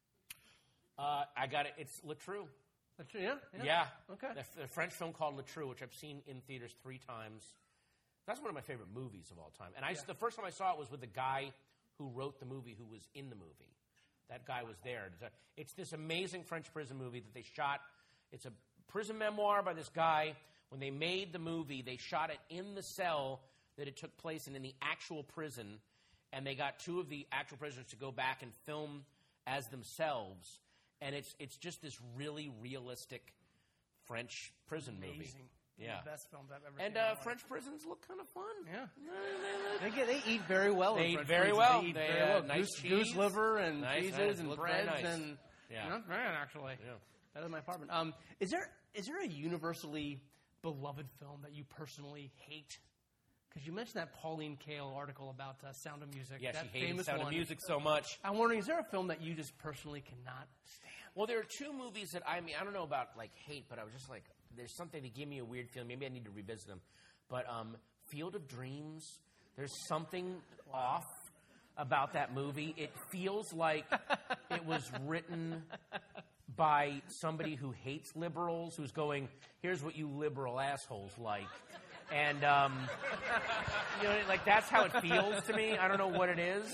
S3: I got it. It's Le Trou.
S2: Yeah. Okay.
S3: The French film called Le Trou, which I've seen in theaters 3 times. That's one of my favorite movies of all time. And the first time I saw it was with the guy who wrote the movie, who was in the movie. That guy was there. It's this amazing French prison movie that they shot. It's a prison memoir by this guy. When they made the movie, they shot it in the cell that it took place in the actual prison, and they got 2 of the actual prisoners to go back and film as themselves. And it's just this really realistic French prison movie. Yeah.
S2: The best films I've ever
S3: seen. And French prisons look kind of fun.
S2: Yeah. They eat very well.
S3: They eat
S2: French
S3: very
S2: prisons.
S3: well.
S2: They eat
S3: They,
S2: very well.
S3: nice
S2: Goose liver and cheeses and
S3: Look
S2: breads
S3: very nice.
S2: and not bad actually.
S3: Yeah.
S2: That is my apartment. Is there a universally beloved film that you personally hate? Because you mentioned that Pauline Kael article about Sound of Music.
S3: Yeah,
S2: that
S3: she hated
S2: famous
S3: Sound
S2: one.
S3: of Music so much.
S2: I'm wondering, is there a film that you just personally cannot stand?
S3: Well, there are 2 movies that I don't know about like hate, but I was just like, there's something to give me a weird feeling. Maybe I need to revisit them. But Field of Dreams, there's something off about that movie. It feels like it was written by somebody who hates liberals, who's going, here's what you liberal assholes like. And, like that's how it feels to me. I don't know what it is.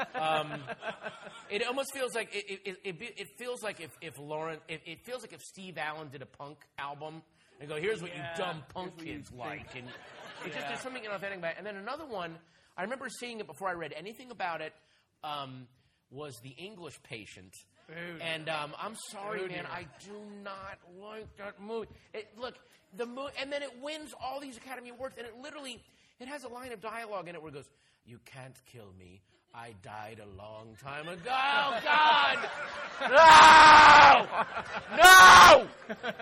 S3: It almost feels like it feels like if Lauren, it feels like if Steve Allen did a punk album and go, here's what you dumb punk kids like. And it's just, there's something inauthentic about it. And then another one, I remember seeing it before I read anything about it, was The English Patient. And I'm sorry, man, I do not like that movie. The movie, and then it wins all these Academy Awards, and it has a line of dialogue in it where it goes, "You can't kill me. I died a long time ago." Oh, God! No!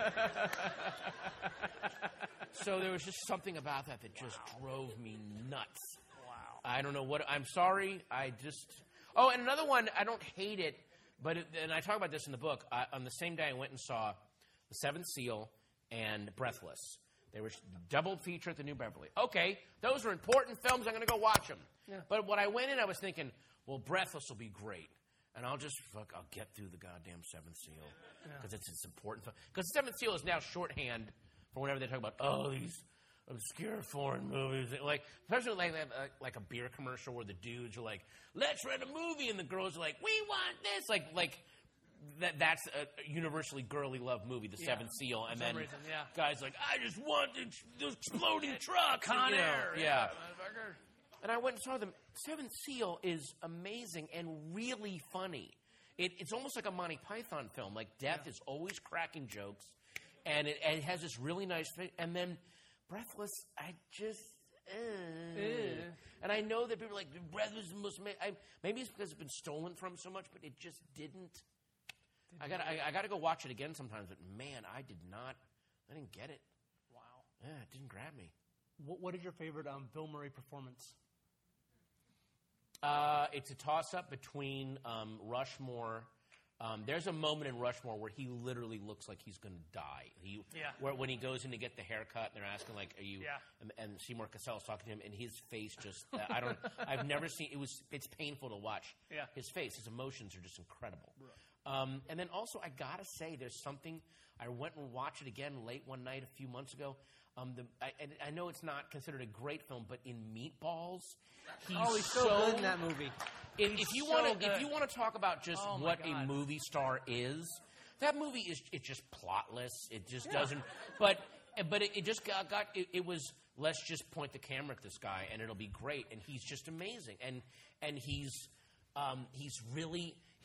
S3: So there was just something about that just drove me nuts.
S2: Wow.
S3: I don't know what. I'm sorry. Oh, and another one. I don't hate it, and I talk about this in the book. On the same day, I went and saw The Seventh Seal and Breathless. They were double feature at the New Beverly. Okay, those are important films. I'm going to go watch them. Yeah. But when I went in, I was thinking, well, Breathless will be great. And I'll get through the goddamn Seventh Seal. Because it's important. Because The Seventh Seal is now shorthand for whenever they talk about, these obscure foreign movies. Especially like a beer commercial where the dudes are like, let's rent a movie. And the girls are like, we want this. That's a universally girly loved movie, The Seventh Seal, and then guys like, I just want the exploding truck.
S2: Con Air.
S3: Yeah. And I went and saw them. Seventh Seal is amazing and really funny. It's almost like a Monty Python film. Like, Death is always cracking jokes, and it has this really nice thing. And then Breathless, I just... And I know that people are like, Breathless must make... Maybe it's because it's been stolen from so much, but it just didn't... I got to go watch it again sometimes, but man, I didn't get it.
S2: Wow.
S3: Yeah, it didn't grab me.
S2: What is your favorite Bill Murray performance?
S3: It's a toss-up between Rushmore. There's a moment in Rushmore where he literally looks like he's going to die. When he goes in to get the haircut, and they're asking, like, are you... Yeah. And Seymour Cassell's talking to him, and his face just... I've never seen... It's painful to watch. Yeah. His face, his emotions are just incredible. Right. And then also, I got to say, there's something... I went and watched it again late one night a few months ago. I know it's not considered a great film, but in Meatballs,
S2: he's so good in that movie.
S3: If you want to talk about just what a movie star is, that movie is just plotless. It just doesn't. But it just got. It was, let's just point the camera at this guy and it'll be great. And he's just amazing. And he's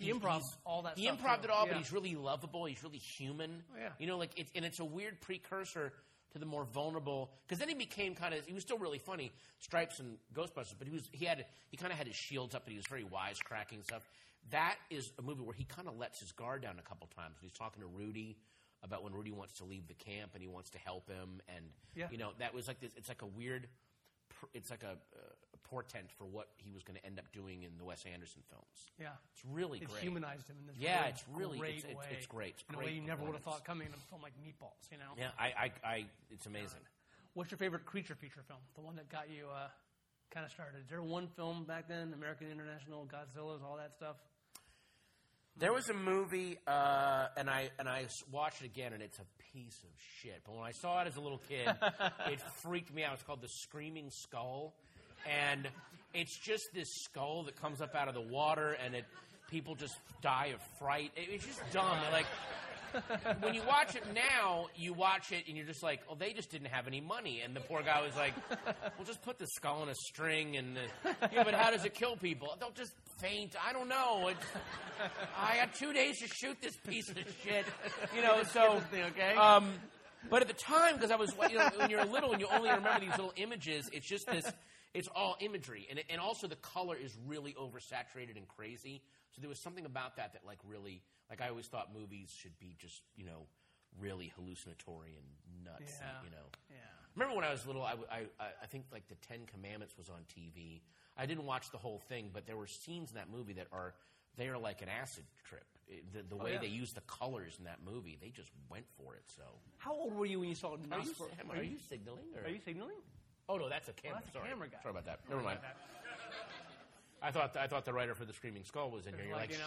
S2: He improvs all that
S3: He
S2: stuff,
S3: improved
S2: too.
S3: it all,
S2: Yeah.
S3: but he's really lovable. He's really human.
S2: Oh, yeah.
S3: You know, like it's a weird precursor to the more vulnerable. Because then he became he was still really funny, Stripes and Ghostbusters, but he kind of had his shields up, and he was very wisecracking and stuff. That is a movie where he kind of lets his guard down a couple times. He's talking to Rudy about when Rudy wants to leave the camp and he wants to help him, and you know, that was like this. It's like a weird. It's like a portent for what he was going to end up doing in the Wes Anderson films.
S2: Yeah.
S3: It's really
S2: It's
S3: great.
S2: humanized him in this
S3: It's really
S2: great
S3: it's
S2: way.
S3: it's great. It's
S2: in
S3: great
S2: a way you never would have
S3: performance.
S2: thought coming in a film like Meatballs, you know?
S3: Yeah, I it's amazing.
S2: What's your favorite creature feature film? The one that got you kind of started. Is there one film back then, American International, Godzilla's, all that stuff?
S3: There was a movie, and I watched it again, and it's a piece of shit. But when I saw it as a little kid, it freaked me out. It's called The Screaming Skull, and it's just this skull that comes up out of the water, and people just die of fright. It's just dumb. Like, when you watch it now, you watch it and you're just like, oh, they just didn't have any money. And the poor guy was like, well, just put the skull in a string and, but how does it kill people? They'll just faint. I don't know. I got 2 days to shoot this piece of shit. You know, so,
S2: okay?
S3: but at the time, because I was, when you're little and you only remember these little images, it's just this, it's all imagery. And also the color is really oversaturated and crazy. So there was something about that like really, like I always thought movies should be just, really hallucinatory and nuts.
S2: Yeah.
S3: And,
S2: Yeah.
S3: Remember when I was little, I think like the Ten Commandments was on TV. I didn't watch the whole thing, but there were scenes in that movie that are like an acid trip. The way they use the colors in that movie, they just went for it. So,
S2: How old were you when you saw Nosferatu?
S3: Are you signaling? Or?
S2: Are you signaling?
S3: Oh no, that's a camera.
S2: that's a
S3: Sorry.
S2: camera guy.
S3: Sorry about that. Never mind. I thought the writer for The Screaming Skull was in here. You're like,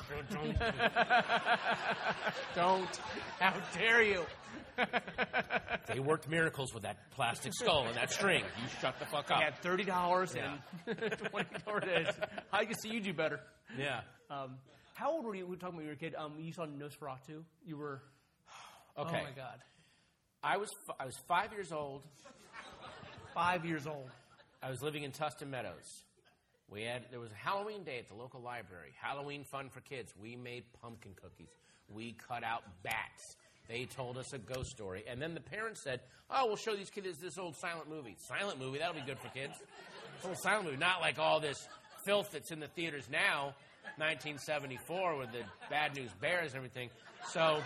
S2: Don't. How dare you?
S3: they worked miracles with that plastic skull and that string. You shut the fuck up.
S2: I had $30 and $20. I can see you do better.
S3: Yeah.
S2: How old were you? We were talking when you were a kid. You saw Nosferatu. You were.
S3: Okay.
S2: Oh my God.
S3: I was 5 years old.
S2: 5 years old.
S3: I was living in Tustin Meadows. There was a Halloween day at the local library. Halloween fun for kids. We made pumpkin cookies. We cut out bats. They told us a ghost story. And then the parents said, oh, we'll show these kids this old silent movie. Silent movie, that'll be good for kids. It's old silent movie, not like all this filth that's in the theaters now, 1974 with the Bad News Bears and everything. So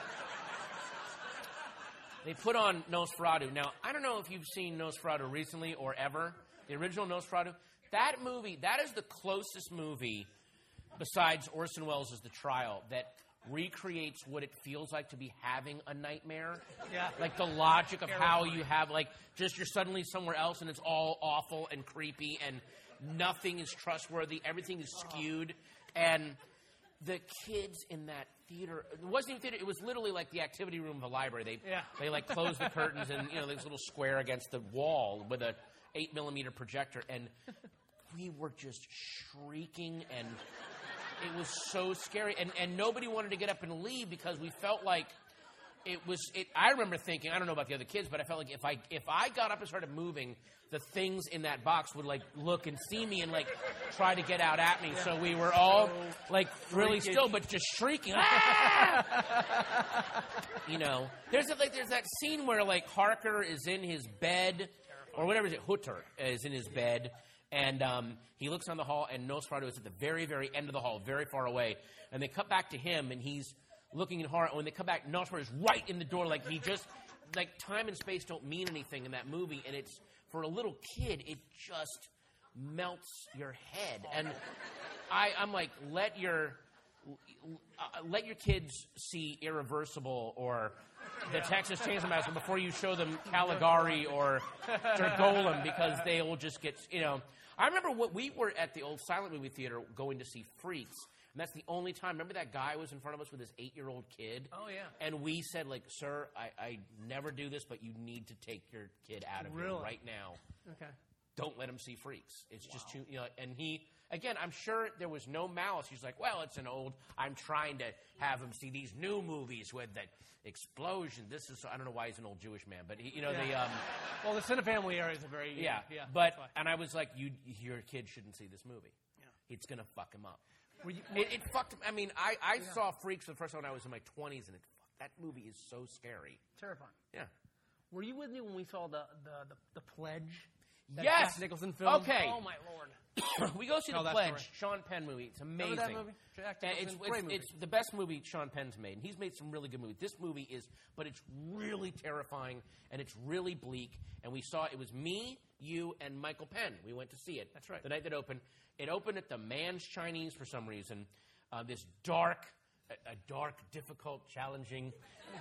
S3: they put on Nosferatu. Now, I don't know if you've seen Nosferatu recently or ever. The original Nosferatu. That movie, that is the closest movie, besides Orson Welles' The Trial, that recreates what it feels like to be having a nightmare.
S2: Yeah.
S3: Like the logic of how you have, like, just you're suddenly somewhere else and it's all awful and creepy and nothing is trustworthy. Everything is skewed. And the kids in that theater, it wasn't even theater, it was literally like the activity room of a library. They like closed the curtains and, this little square against the wall with a 8mm projector, and we were just shrieking, and it was so scary, and nobody wanted to get up and leave because we felt like I remember thinking, I don't know about the other kids, but I felt like if I got up and started moving, the things in that box would like look and see me and like try to get out at me. So we were all like really still, but just shrieking. Ah! There's that scene where like Harker is in his bed, or whatever is it, Hutter is in his bed, and he looks on the hall, and Nosferatu is at the very, very end of the hall, very far away, and they cut back to him, and he's looking in horror, and when they come back, Nosferatu is right in the door, like he just, like time and space don't mean anything in that movie, and it's, for a little kid, it just melts your head, and I'm like, let your kids see Irreversible or the Texas Chainsaw Massacre before you show them Caligari or Golem, because they will just get, I remember we were at the old silent movie theater going to see Freaks, and that's the only time. Remember that guy was in front of us with his 8-year-old kid?
S2: Oh, yeah.
S3: And we said, like, sir, I never do this, but you need to take your kid out of here right now.
S2: Okay.
S3: Don't let him see Freaks. It's just too, and he, again, I'm sure there was no malice. He's like, well, it's I'm trying to have him see these new movies with the explosion. I don't know why he's an old Jewish man, but
S2: well, the Cinefamily area is a very,
S3: but, and I was like, your kid shouldn't see this movie. Yeah. It's going to fuck him up. It fucked. I mean, I saw Freaks the first time when I was in my 20s, and that movie is so scary.
S2: Terrifying.
S3: Yeah.
S2: Were you with me when we saw the Pledge? That
S3: Yes.
S2: Jack Nicholson film.
S3: Okay.
S2: Oh my lord.
S3: We go see
S2: Tell
S3: The
S2: that
S3: Pledge,
S2: story.
S3: Sean Penn movie. It's amazing.
S2: Remember that movie? Jack
S3: And
S2: Nicholson, great movie.
S3: it's the best movie Sean Penn's made, and he's made some really good movies. This movie is, but it's really terrifying, and it's really bleak. And we saw, it was me, you, and Michael Penn. We went to see it.
S2: That's right.
S3: The night that opened. It opened at the Man's Chinese for some reason. This dark, difficult, challenging.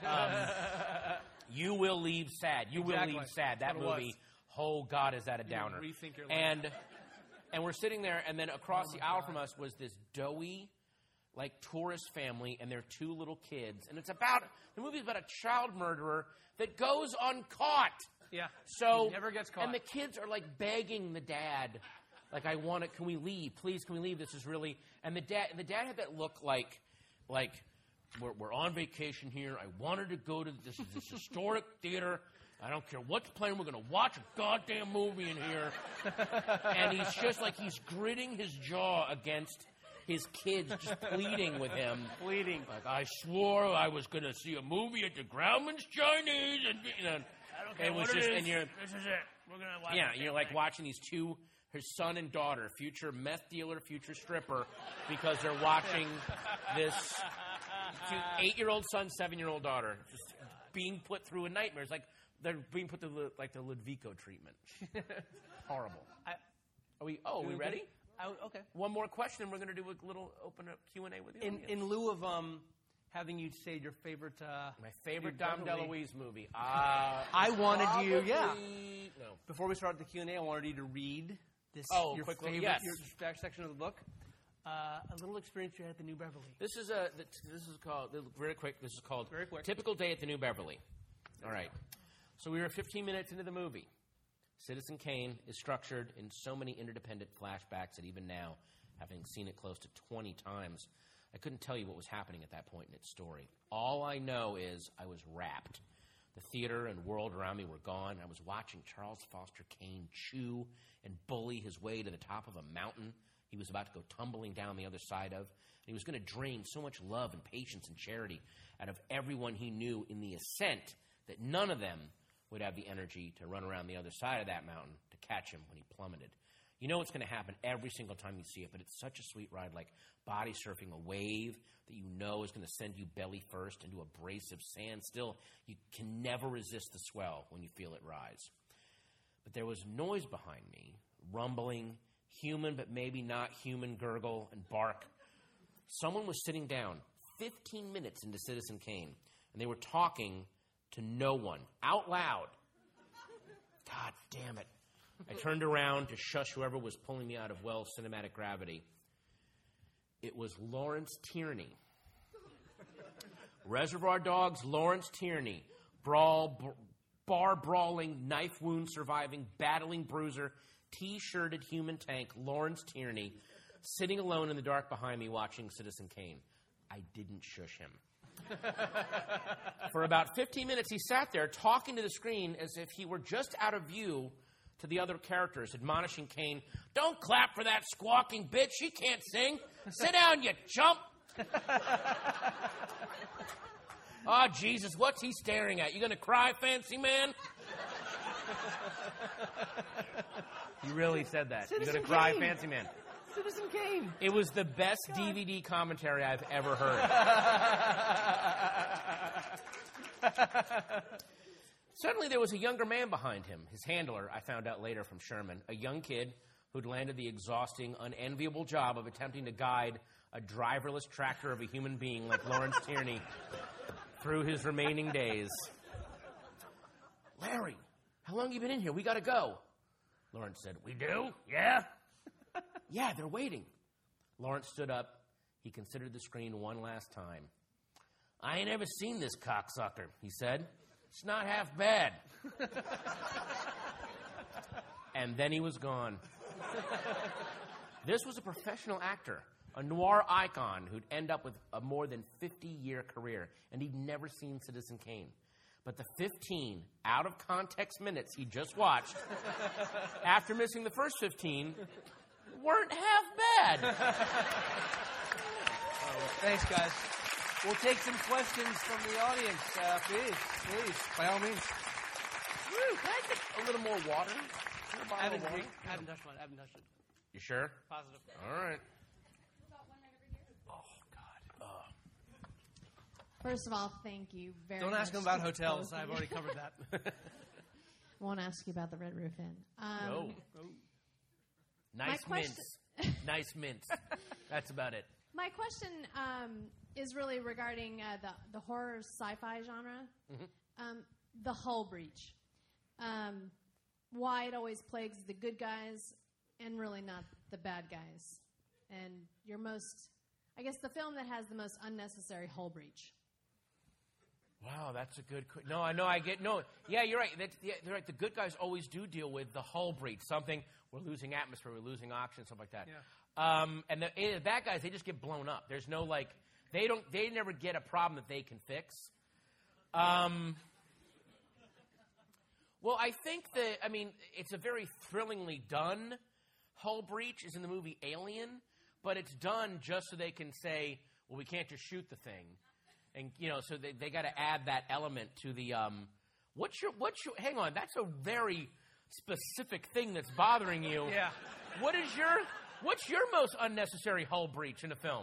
S3: You will leave sad. You will
S2: Exactly.
S3: leave sad. That
S2: That's what it
S3: movie. Oh God, is that a downer?
S2: rethink your life.
S3: And we're sitting there, and then across the aisle from us was this doughy, like, tourist family and their two little kids. And the movie's about a child murderer that goes uncaught.
S2: Yeah.
S3: So
S2: He never gets caught.
S3: And the kids are like begging the dad, like, can we leave? Please, can we leave? This is really. And the dad had that look like we're on vacation here. I wanted to go to this historic theater. I don't care what's playing. We're going to watch a goddamn movie in here. And he's just like, he's gritting his jaw against his kids, just pleading with him.
S2: Pleading.
S3: Like, I swore I was going to see a movie at the Grauman's Chinese. And,
S2: I don't care
S3: it was
S2: what
S3: just,
S2: it is.
S3: and you're,
S2: This is it. We're going to watch
S3: yeah,
S2: it.
S3: you're like watching these two, his son and daughter, future meth dealer, future stripper, because they're watching this 8-year-old son, 7-year-old daughter, just being put through a nightmare. It's like they're being put through the Ludvico treatment. Horrible. Are we ready?
S2: Okay.
S3: One more question, and we're going to do a little open up Q&A with you.
S2: In lieu of having you say your favorite...
S3: My favorite
S2: your
S3: Dom
S2: Beverly-
S3: DeLuise movie.
S2: I wanted you, yeah.
S3: Probably- No.
S2: Before we start the Q&A, I wanted you to read this.
S3: Oh,
S2: your
S3: quick look,
S2: favorite,
S3: yes.
S2: your back section of the book. A little experience you had at the New Beverly.
S3: This is called, very quick, this is called
S2: Very quick.
S3: Typical Day at the New Beverly. All right. So we were 15 minutes into the movie. Citizen Kane is structured in so many interdependent flashbacks that even now, having seen it close to 20 times, I couldn't tell you what was happening at that point in its story. All I know is I was rapt. The theater and world around me were gone. I was watching Charles Foster Kane chew and bully his way to the top of a mountain he was about to go tumbling down the other side of. And he was going to drain so much love and patience and charity out of everyone he knew in the ascent that none of them would have the energy to run around the other side of that mountain to catch him when he plummeted. You know what's going to happen every single time you see it, but it's such a sweet ride, like body surfing a wave that you know is going to send you belly first into abrasive sand. Still, you can never resist the swell when you feel it rise. But there was noise behind me, rumbling, human but maybe not human gurgle and bark. Someone was sitting down 15 minutes into Citizen Kane, and they were talking to no one, out loud. God damn it. I turned around to shush whoever was pulling me out of Wells' cinematic gravity. It was Lawrence Tierney. Reservoir Dogs, Lawrence Tierney. Bar-brawling, knife wound-surviving, battling bruiser, T-shirted human tank, Lawrence Tierney, sitting alone in the dark behind me watching Citizen Kane. I didn't shush him. For about 15 minutes, he sat there talking to the screen as if he were just out of view to the other characters, admonishing Kane, "Don't clap for that squawking bitch. She can't sing. Sit down, you chump." Oh, Jesus, what's he staring at? You going to cry, fancy man? He really said that. You going to cry,
S2: Kane.
S3: fancy man?
S2: Citizen Kane.
S3: It was the best DVD commentary I've ever heard. Suddenly there was a younger man behind him, his handler, I found out later from Sherman, a young kid who'd landed the exhausting, unenviable job of attempting to guide a driverless tractor of a human being like Lawrence Tierney through his remaining days. "Larry, how long you been in here? We got to go." Lawrence said, "We do? Yeah?" "Yeah, they're waiting." Lawrence stood up. He considered the screen one last time. "I ain't ever seen this cocksucker," he said. "It's not half bad." And then he was gone. This was a professional actor, a noir icon who'd end up with a more than 50-year career, and he'd never seen Citizen Kane. But the 15 out-of-context minutes he just watched, after missing the first 15, weren't half bad.
S4: Thanks, guys.
S2: We'll take some questions from the audience. Please, by all means.
S3: Woo, can I get a little more water?
S2: I haven't touched one.
S3: You sure?
S2: Positive.
S3: All right.
S6: First of all, thank you very
S2: Don't
S6: much.
S2: ask him about
S6: to
S2: hotels.
S6: both of
S2: I've
S6: you.
S2: already covered that.
S6: Won't ask you about the Red Roof Inn.
S3: No. Nice mints. Nice mints. That's about it.
S6: My question is really regarding the horror sci-fi genre. The hull breach. Why it always plagues the good guys and really not the bad guys. And I guess the film that has the most unnecessary hull breach.
S3: Wow, that's a good. No, I know. I get no. Yeah, you're right. You're right. The good guys always do deal with the hull breach. Something we're losing atmosphere, we're losing oxygen, stuff like that.
S2: Yeah.
S3: And the bad guys, they just get blown up. There's no they never get a problem that they can fix. Well, I think it's a very thrillingly done hull breach. Is in the movie Alien, but it's done just so they can say, well, we can't just shoot the thing. And, so they got to add that element to the, hang on, that's a very specific thing that's bothering you.
S2: Yeah.
S3: What's your most unnecessary hull breach in a film?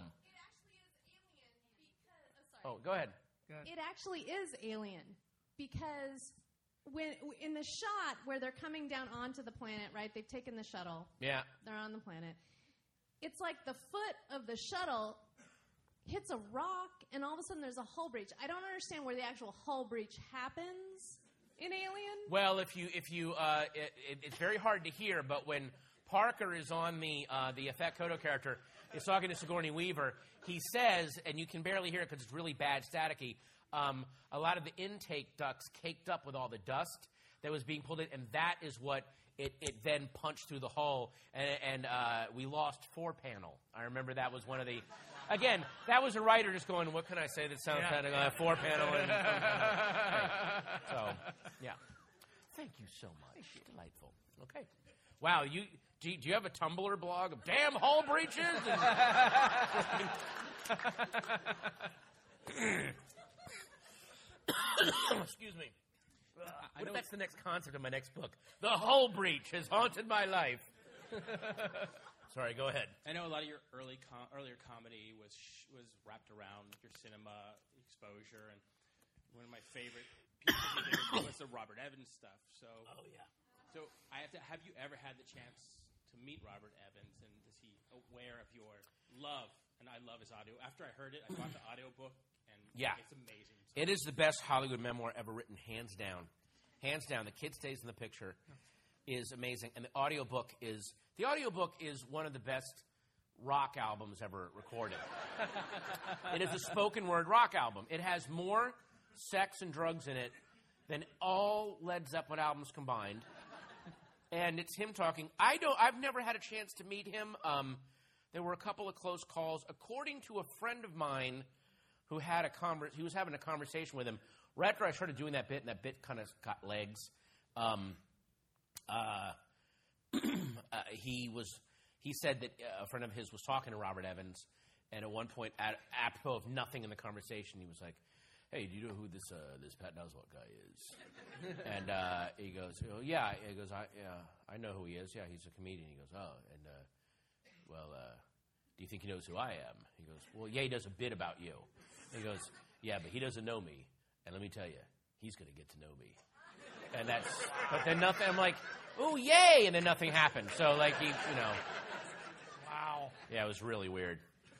S3: Go ahead.
S6: It actually is Alien because when in the shot where they're coming down onto the planet, right? They've taken the shuttle.
S3: Yeah.
S6: They're on the planet. It's like the foot of the shuttle hits a rock, and all of a sudden there's a hull breach. I don't understand where the actual hull breach happens in Alien.
S3: Well, if you, it's very hard to hear, but when Parker is on the Effect Kodo character is talking to Sigourney Weaver, he says, and you can barely hear it because it's really bad staticky, a lot of the intake ducts caked up with all the dust that was being pulled in, and that is what it then punched through the hull, and we lost 4-panel. I remember that was one of the... Again, that was a writer just going, what can I say that sounds kind of 4-panel? And, so, yeah. Thank you so much. Delightful. Okay. Wow, do you have a Tumblr blog of damn hull breaches? Excuse me. What if that's the next concept of my next book? The hull breach has haunted my life. Sorry, go ahead.
S7: I know a lot of your earlier comedy was wrapped around your cinema exposure, and one of my favorite pieces you did was the Robert Evans stuff. So, So I have to. Have you ever had the chance to meet Robert Evans, and is he aware of your love? And I love his audio. After I heard it, I bought the audiobook, and it's amazing. So
S3: it is the best Hollywood memoir ever written, hands down. Hands down. The kid stays in the picture is amazing, and the audiobook is one of the best rock albums ever recorded. It is a spoken word rock album. It has more sex and drugs in it than all Led Zeppelin albums combined. And it's him talking. I've never had a chance to meet him. There were a couple of close calls. According to a friend of mine who had he was having a conversation with him right after I started doing that bit, and that bit kind of got legs. He said that a friend of his was talking to Robert Evans, and at one point, apropos of nothing in the conversation, he was like, "Hey, do you know who this Pat Oswalt guy is?" And he goes, "Oh, yeah." He goes, I know who he is. Yeah, he's a comedian." He goes, "Oh, and do you think he knows who I am?" He goes, "Well, yeah, he does a bit about you." He goes, "Yeah, but he doesn't know me, and let me tell you, he's going to get to know me." And but then nothing. I'm like, "Ooh, yay!" And then nothing happened. So, like, wow. Yeah, it was really weird.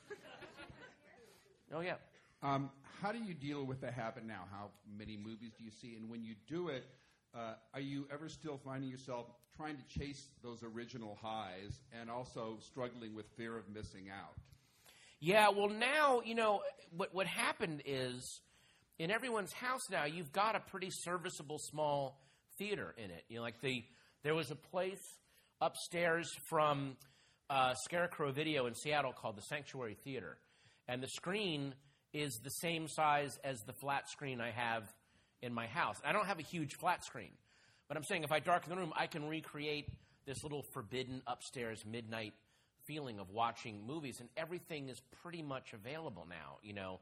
S3: Oh, yeah.
S8: How do you deal with the habit now? How many movies do you see? And when you do it, are you ever still finding yourself trying to chase those original highs and also struggling with fear of missing out?
S3: Yeah, well, now, what happened is in everyone's house now, you've got a pretty serviceable small theater in it. There was a place upstairs from Scarecrow Video in Seattle called the Sanctuary Theater, and the screen is the same size as the flat screen I have in my house. I don't have a huge flat screen, but I'm saying if I darken the room, I can recreate this little forbidden upstairs midnight feeling of watching movies, and everything is pretty much available now, you know.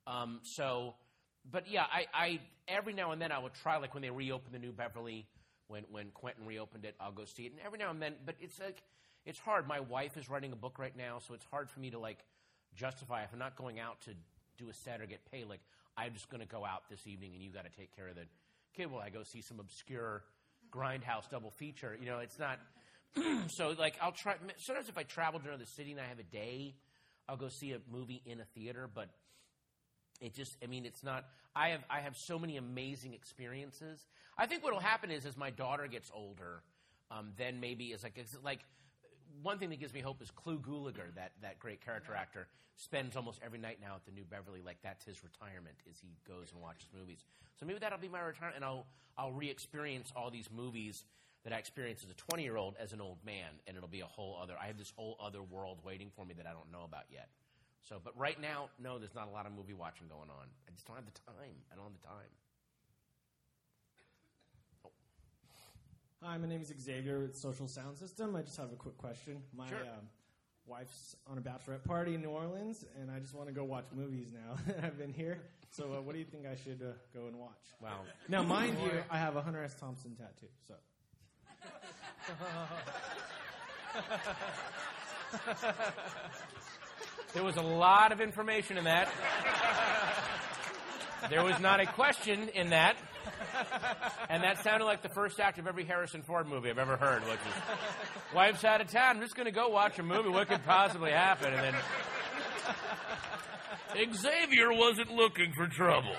S3: But yeah, I every now and then I would try, like when they reopened the New Beverly, when Quentin reopened it, I'll go see it, and every now and then. But it's like it's hard. My wife is writing a book right now, so it's hard for me to like justify if I'm not going out to do a set or get paid. Like I'm just going to go out this evening, and you got to take care of the kid while I go see some obscure Grindhouse double feature. You know, it's not. So like I'll try. Sometimes if I travel to another city and I have a day, I'll go see a movie in a theater, but. It just, I mean, it's not, I have so many amazing experiences. I think what will happen is as my daughter gets older, then maybe it's like one thing that gives me hope is Clu Gulager, that great character actor, spends almost every night now at the New Beverly, like that's his retirement, is he goes and watches movies. So maybe that'll be my retirement, and I'll re-experience all these movies that I experienced as a 20-year-old as an old man, and it'll be I have this whole other world waiting for me that I don't know about yet. So, but right now, no, there's not a lot of movie watching going on. I just don't have the time. I don't have the time. Oh.
S9: Hi, my name is Xavier with Social Sound System. I just have a quick question. My
S3: Sure.
S9: wife's on a bachelorette party in New Orleans, and I just want to go watch movies now. I've been here. So what do you think I should go and watch?
S3: Wow.
S9: Now, mind you, I have a Hunter S. Thompson tattoo, so.
S3: There was a lot of information in that. There was not a question in that. And that sounded like the first act of every Harrison Ford movie I've ever heard, which is, wife's out of town, I'm just going to go watch a movie. What could possibly happen? And then Xavier wasn't looking for trouble.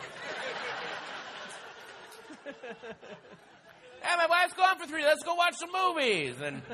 S3: Hey, my wife's gone for 3 days. Let's go watch some movies. And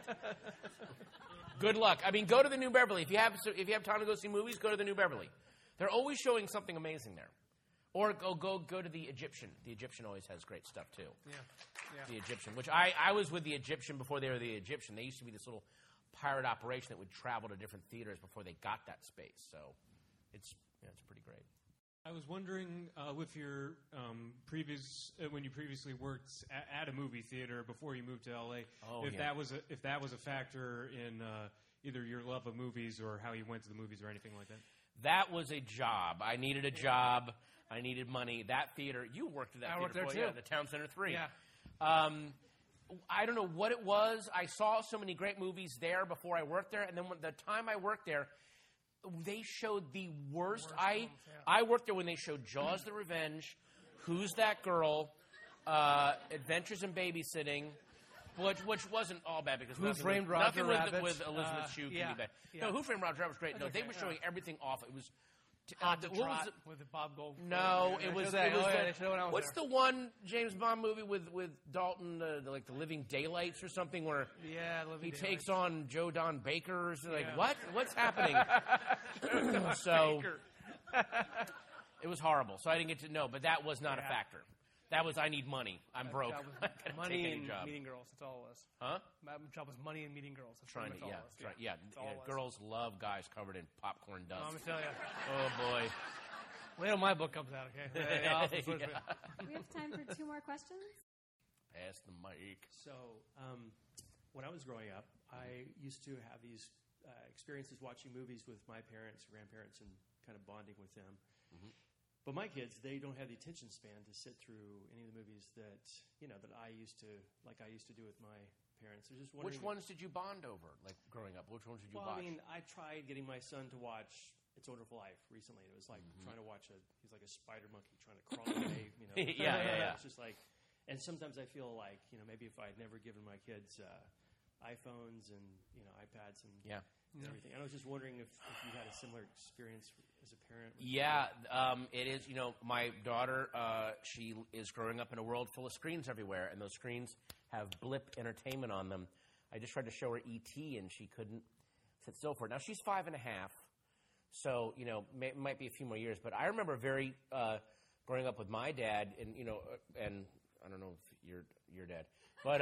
S3: good luck. I mean, go to the New Beverly. If you have time to go see movies, go to the New Beverly. They're always showing something amazing there. Or go to the Egyptian. The Egyptian always has great stuff, too. Yeah. The Egyptian, which I was with the Egyptian before they were the Egyptian. They used to be this little pirate operation that would travel to different theaters before they got that space. So it's pretty great.
S10: I was wondering with your when you previously worked at a movie theater before you moved to LA, if that was a factor in either your love of movies or how you went to the movies or anything like that.
S3: That was a job. I needed a job. I needed money. That theater, you worked at that theater before, yeah, the Town Center 3.
S2: Yeah.
S3: I don't know what it was. I saw so many great movies there before I worked there, and then the time I worked there, they showed the worst. I worked there when they showed Jaws: The Revenge, Who's That Girl, Adventures in Babysitting, which wasn't all bad because
S2: Who Framed Roger Rabbit
S3: with Elizabeth Shue can be bad.
S2: Yeah.
S3: No, Who Framed Roger Rabbit was great. No, they were showing everything awful. It was
S2: with Bob Goldberg.
S3: No, it was. What's the one James Bond movie with Dalton, like The Living Daylights or something, where he takes on Joe Don Baker? Like what's happening? So it was horrible. So I didn't get to know, but that was not a factor. That was I need money. I'm broke.
S2: Money and meeting girls. That's all it was.
S3: Huh?
S2: My job was money and meeting girls. That's
S3: trying to,
S2: all it was.
S3: Girls love guys covered in popcorn dust.
S2: I'm gonna tell you.
S3: Oh boy.
S2: Wait till my book comes out, okay?
S11: We have time for 2 more questions.
S3: Pass the mic.
S12: So, when I was growing up, I used to have these experiences watching movies with my parents, grandparents, and kind of bonding with them. Mm-hmm. But my kids, they don't have the attention span to sit through any of the movies that I used to do with my parents. I was just wondering,
S3: which ones did you bond over, like growing up? Which ones did you watch?
S12: I mean, I tried getting my son to watch It's a Wonderful Life recently. It was like trying to watch he's like a spider monkey trying to crawl away,
S3: Yeah.
S12: It's just like, and sometimes I feel like, maybe if I'd never given my kids iPhones and, iPads and everything. And I was just wondering if you had a similar experience as a parent.
S3: Yeah, it is. My daughter, she is growing up in a world full of screens everywhere, and those screens have blip entertainment on them. I just tried to show her E.T., and she couldn't sit still for it. Now, she's 5.5, so, it might be a few more years. But I remember growing up with my dad, and, and I don't know if your dad, but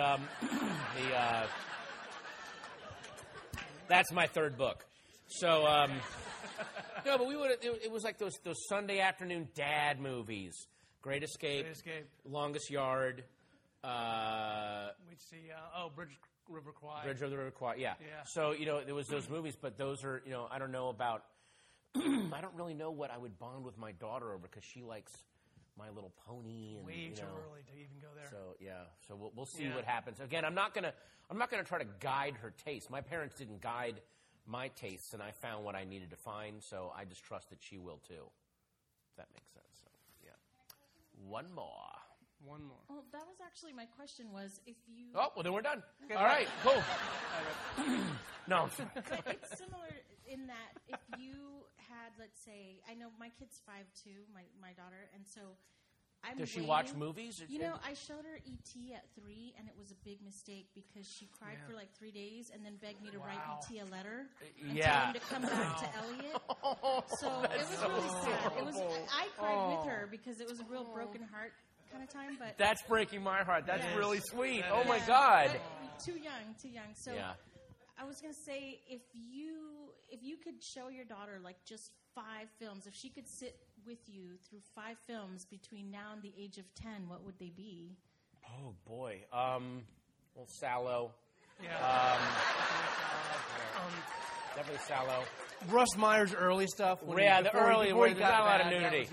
S3: that's my third book. So, no, but it was like those Sunday afternoon dad movies. Great Escape, Longest Yard,
S2: We'd see. Bridge River Kwai.
S3: Bridge of the River Kwai. Yeah.
S2: Yeah.
S3: So there was those movies, but those are I don't know about. I don't really know what I would bond with my daughter over because she likes My Little Pony. And,
S2: way too early to even go there.
S3: So so we'll see what happens. Again, I'm not gonna try to guide her taste. My parents didn't guide my tastes, and I found what I needed to find. So I just trust that she will too. If that makes sense. So one more.
S11: Well, that was actually my question. Was if you.
S3: Oh well, then we're done. All right, cool. No,
S11: but it's similar in that if you had, let's say, I know my kid's 5'2", my daughter, and so.
S3: Does she watch movies?
S11: I showed her E.T. at 3, and it was a big mistake because she cried for like 3 days and then begged me to write E.T. a letter and tell him to come back to Elliot. So it was really sad. I cried with her because it was a real broken heart kind of time. But
S3: that's breaking my heart. That's really sweet. Oh my God.
S11: But too young. So I was going to say if you could show your daughter like just 5 films, if she could sit with you through 5 films between now and the age of 10, what would they be?
S3: Oh boy, well, Sallow.
S2: Yeah.
S3: Definitely Sallow.
S2: Russ Meyer's early stuff.
S3: The early where there's not a lot of nudity.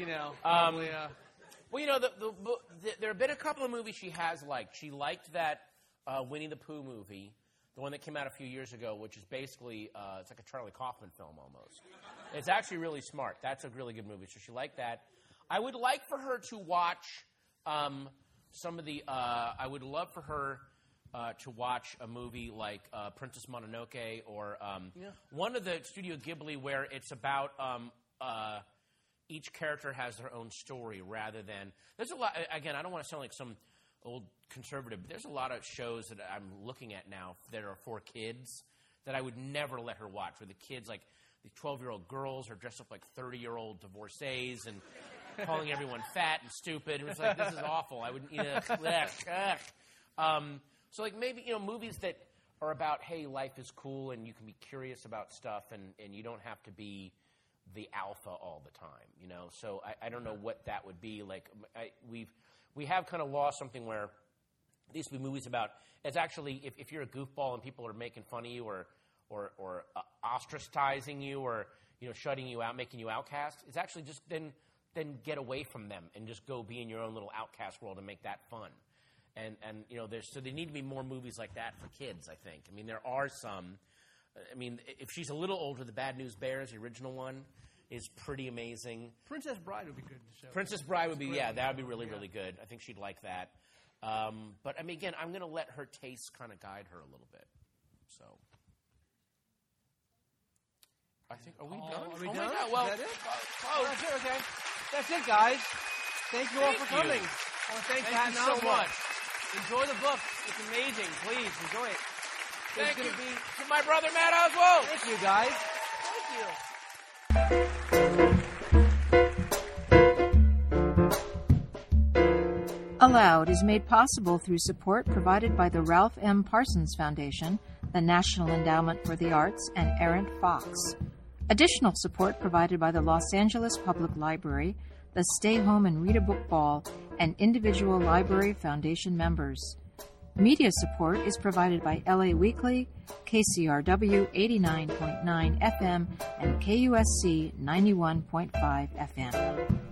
S2: Was,
S3: there have been a couple of movies she has liked. She liked that Winnie the Pooh movie, the one that came out a few years ago, which is basically it's like a Charlie Kaufman film almost. It's actually really smart. That's a really good movie. So she liked that. I would like for her to watch some of the. I would love for her to watch a movie like Princess Mononoke or one of the Studio Ghibli where it's about each character has their own story rather than. There's a lot. Again, I don't want to sound like some old conservative, but there's a lot of shows that I'm looking at now that are for kids that I would never let her watch, where the kids, like the 12-year-old girls, are dressed up like 30-year-old divorcees and calling everyone fat and stupid. And it's like, this is awful. I wouldn't, so like maybe, movies that are about, hey, life is cool and you can be curious about stuff and you don't have to be the alpha all the time, So I don't know what that would be. Like we have kind of lost something where these would be movies about, it's actually, if you're a goofball and people are making fun of you or ostracizing you or, shutting you out, making you outcast, it's actually just then get away from them and just go be in your own little outcast world and make that fun. And so there need to be more movies like that for kids, I think. I mean, there are some. I mean, if she's a little older, the Bad News Bears, the original one, is pretty amazing.
S2: Princess Bride would be good to show.
S3: Princess Bride would be, that would be really, really good. I think she'd like that. But, I mean, again, I'm going to let her taste kind of guide her a little bit. So, I think, are we done?
S2: Are we
S3: oh
S2: done?
S3: My God. Well,
S2: is that it? That's it, okay. That's it, guys. Thank you all for coming. I want to thank
S3: you so much.
S2: Enjoy the book. It's amazing. Please, enjoy it.
S3: Thank you to my brother, Matt Oswald.
S2: Thank you, guys.
S1: Thank you. Aloud is made possible through support provided by the Ralph M. Parsons Foundation, the National Endowment for the Arts, and Errant Fox. Additional support provided by the Los Angeles Public Library, the Stay Home and Read a Book Ball, and individual library foundation members. Media support is provided by LA Weekly, KCRW 89.9 FM, and KUSC 91.5 FM.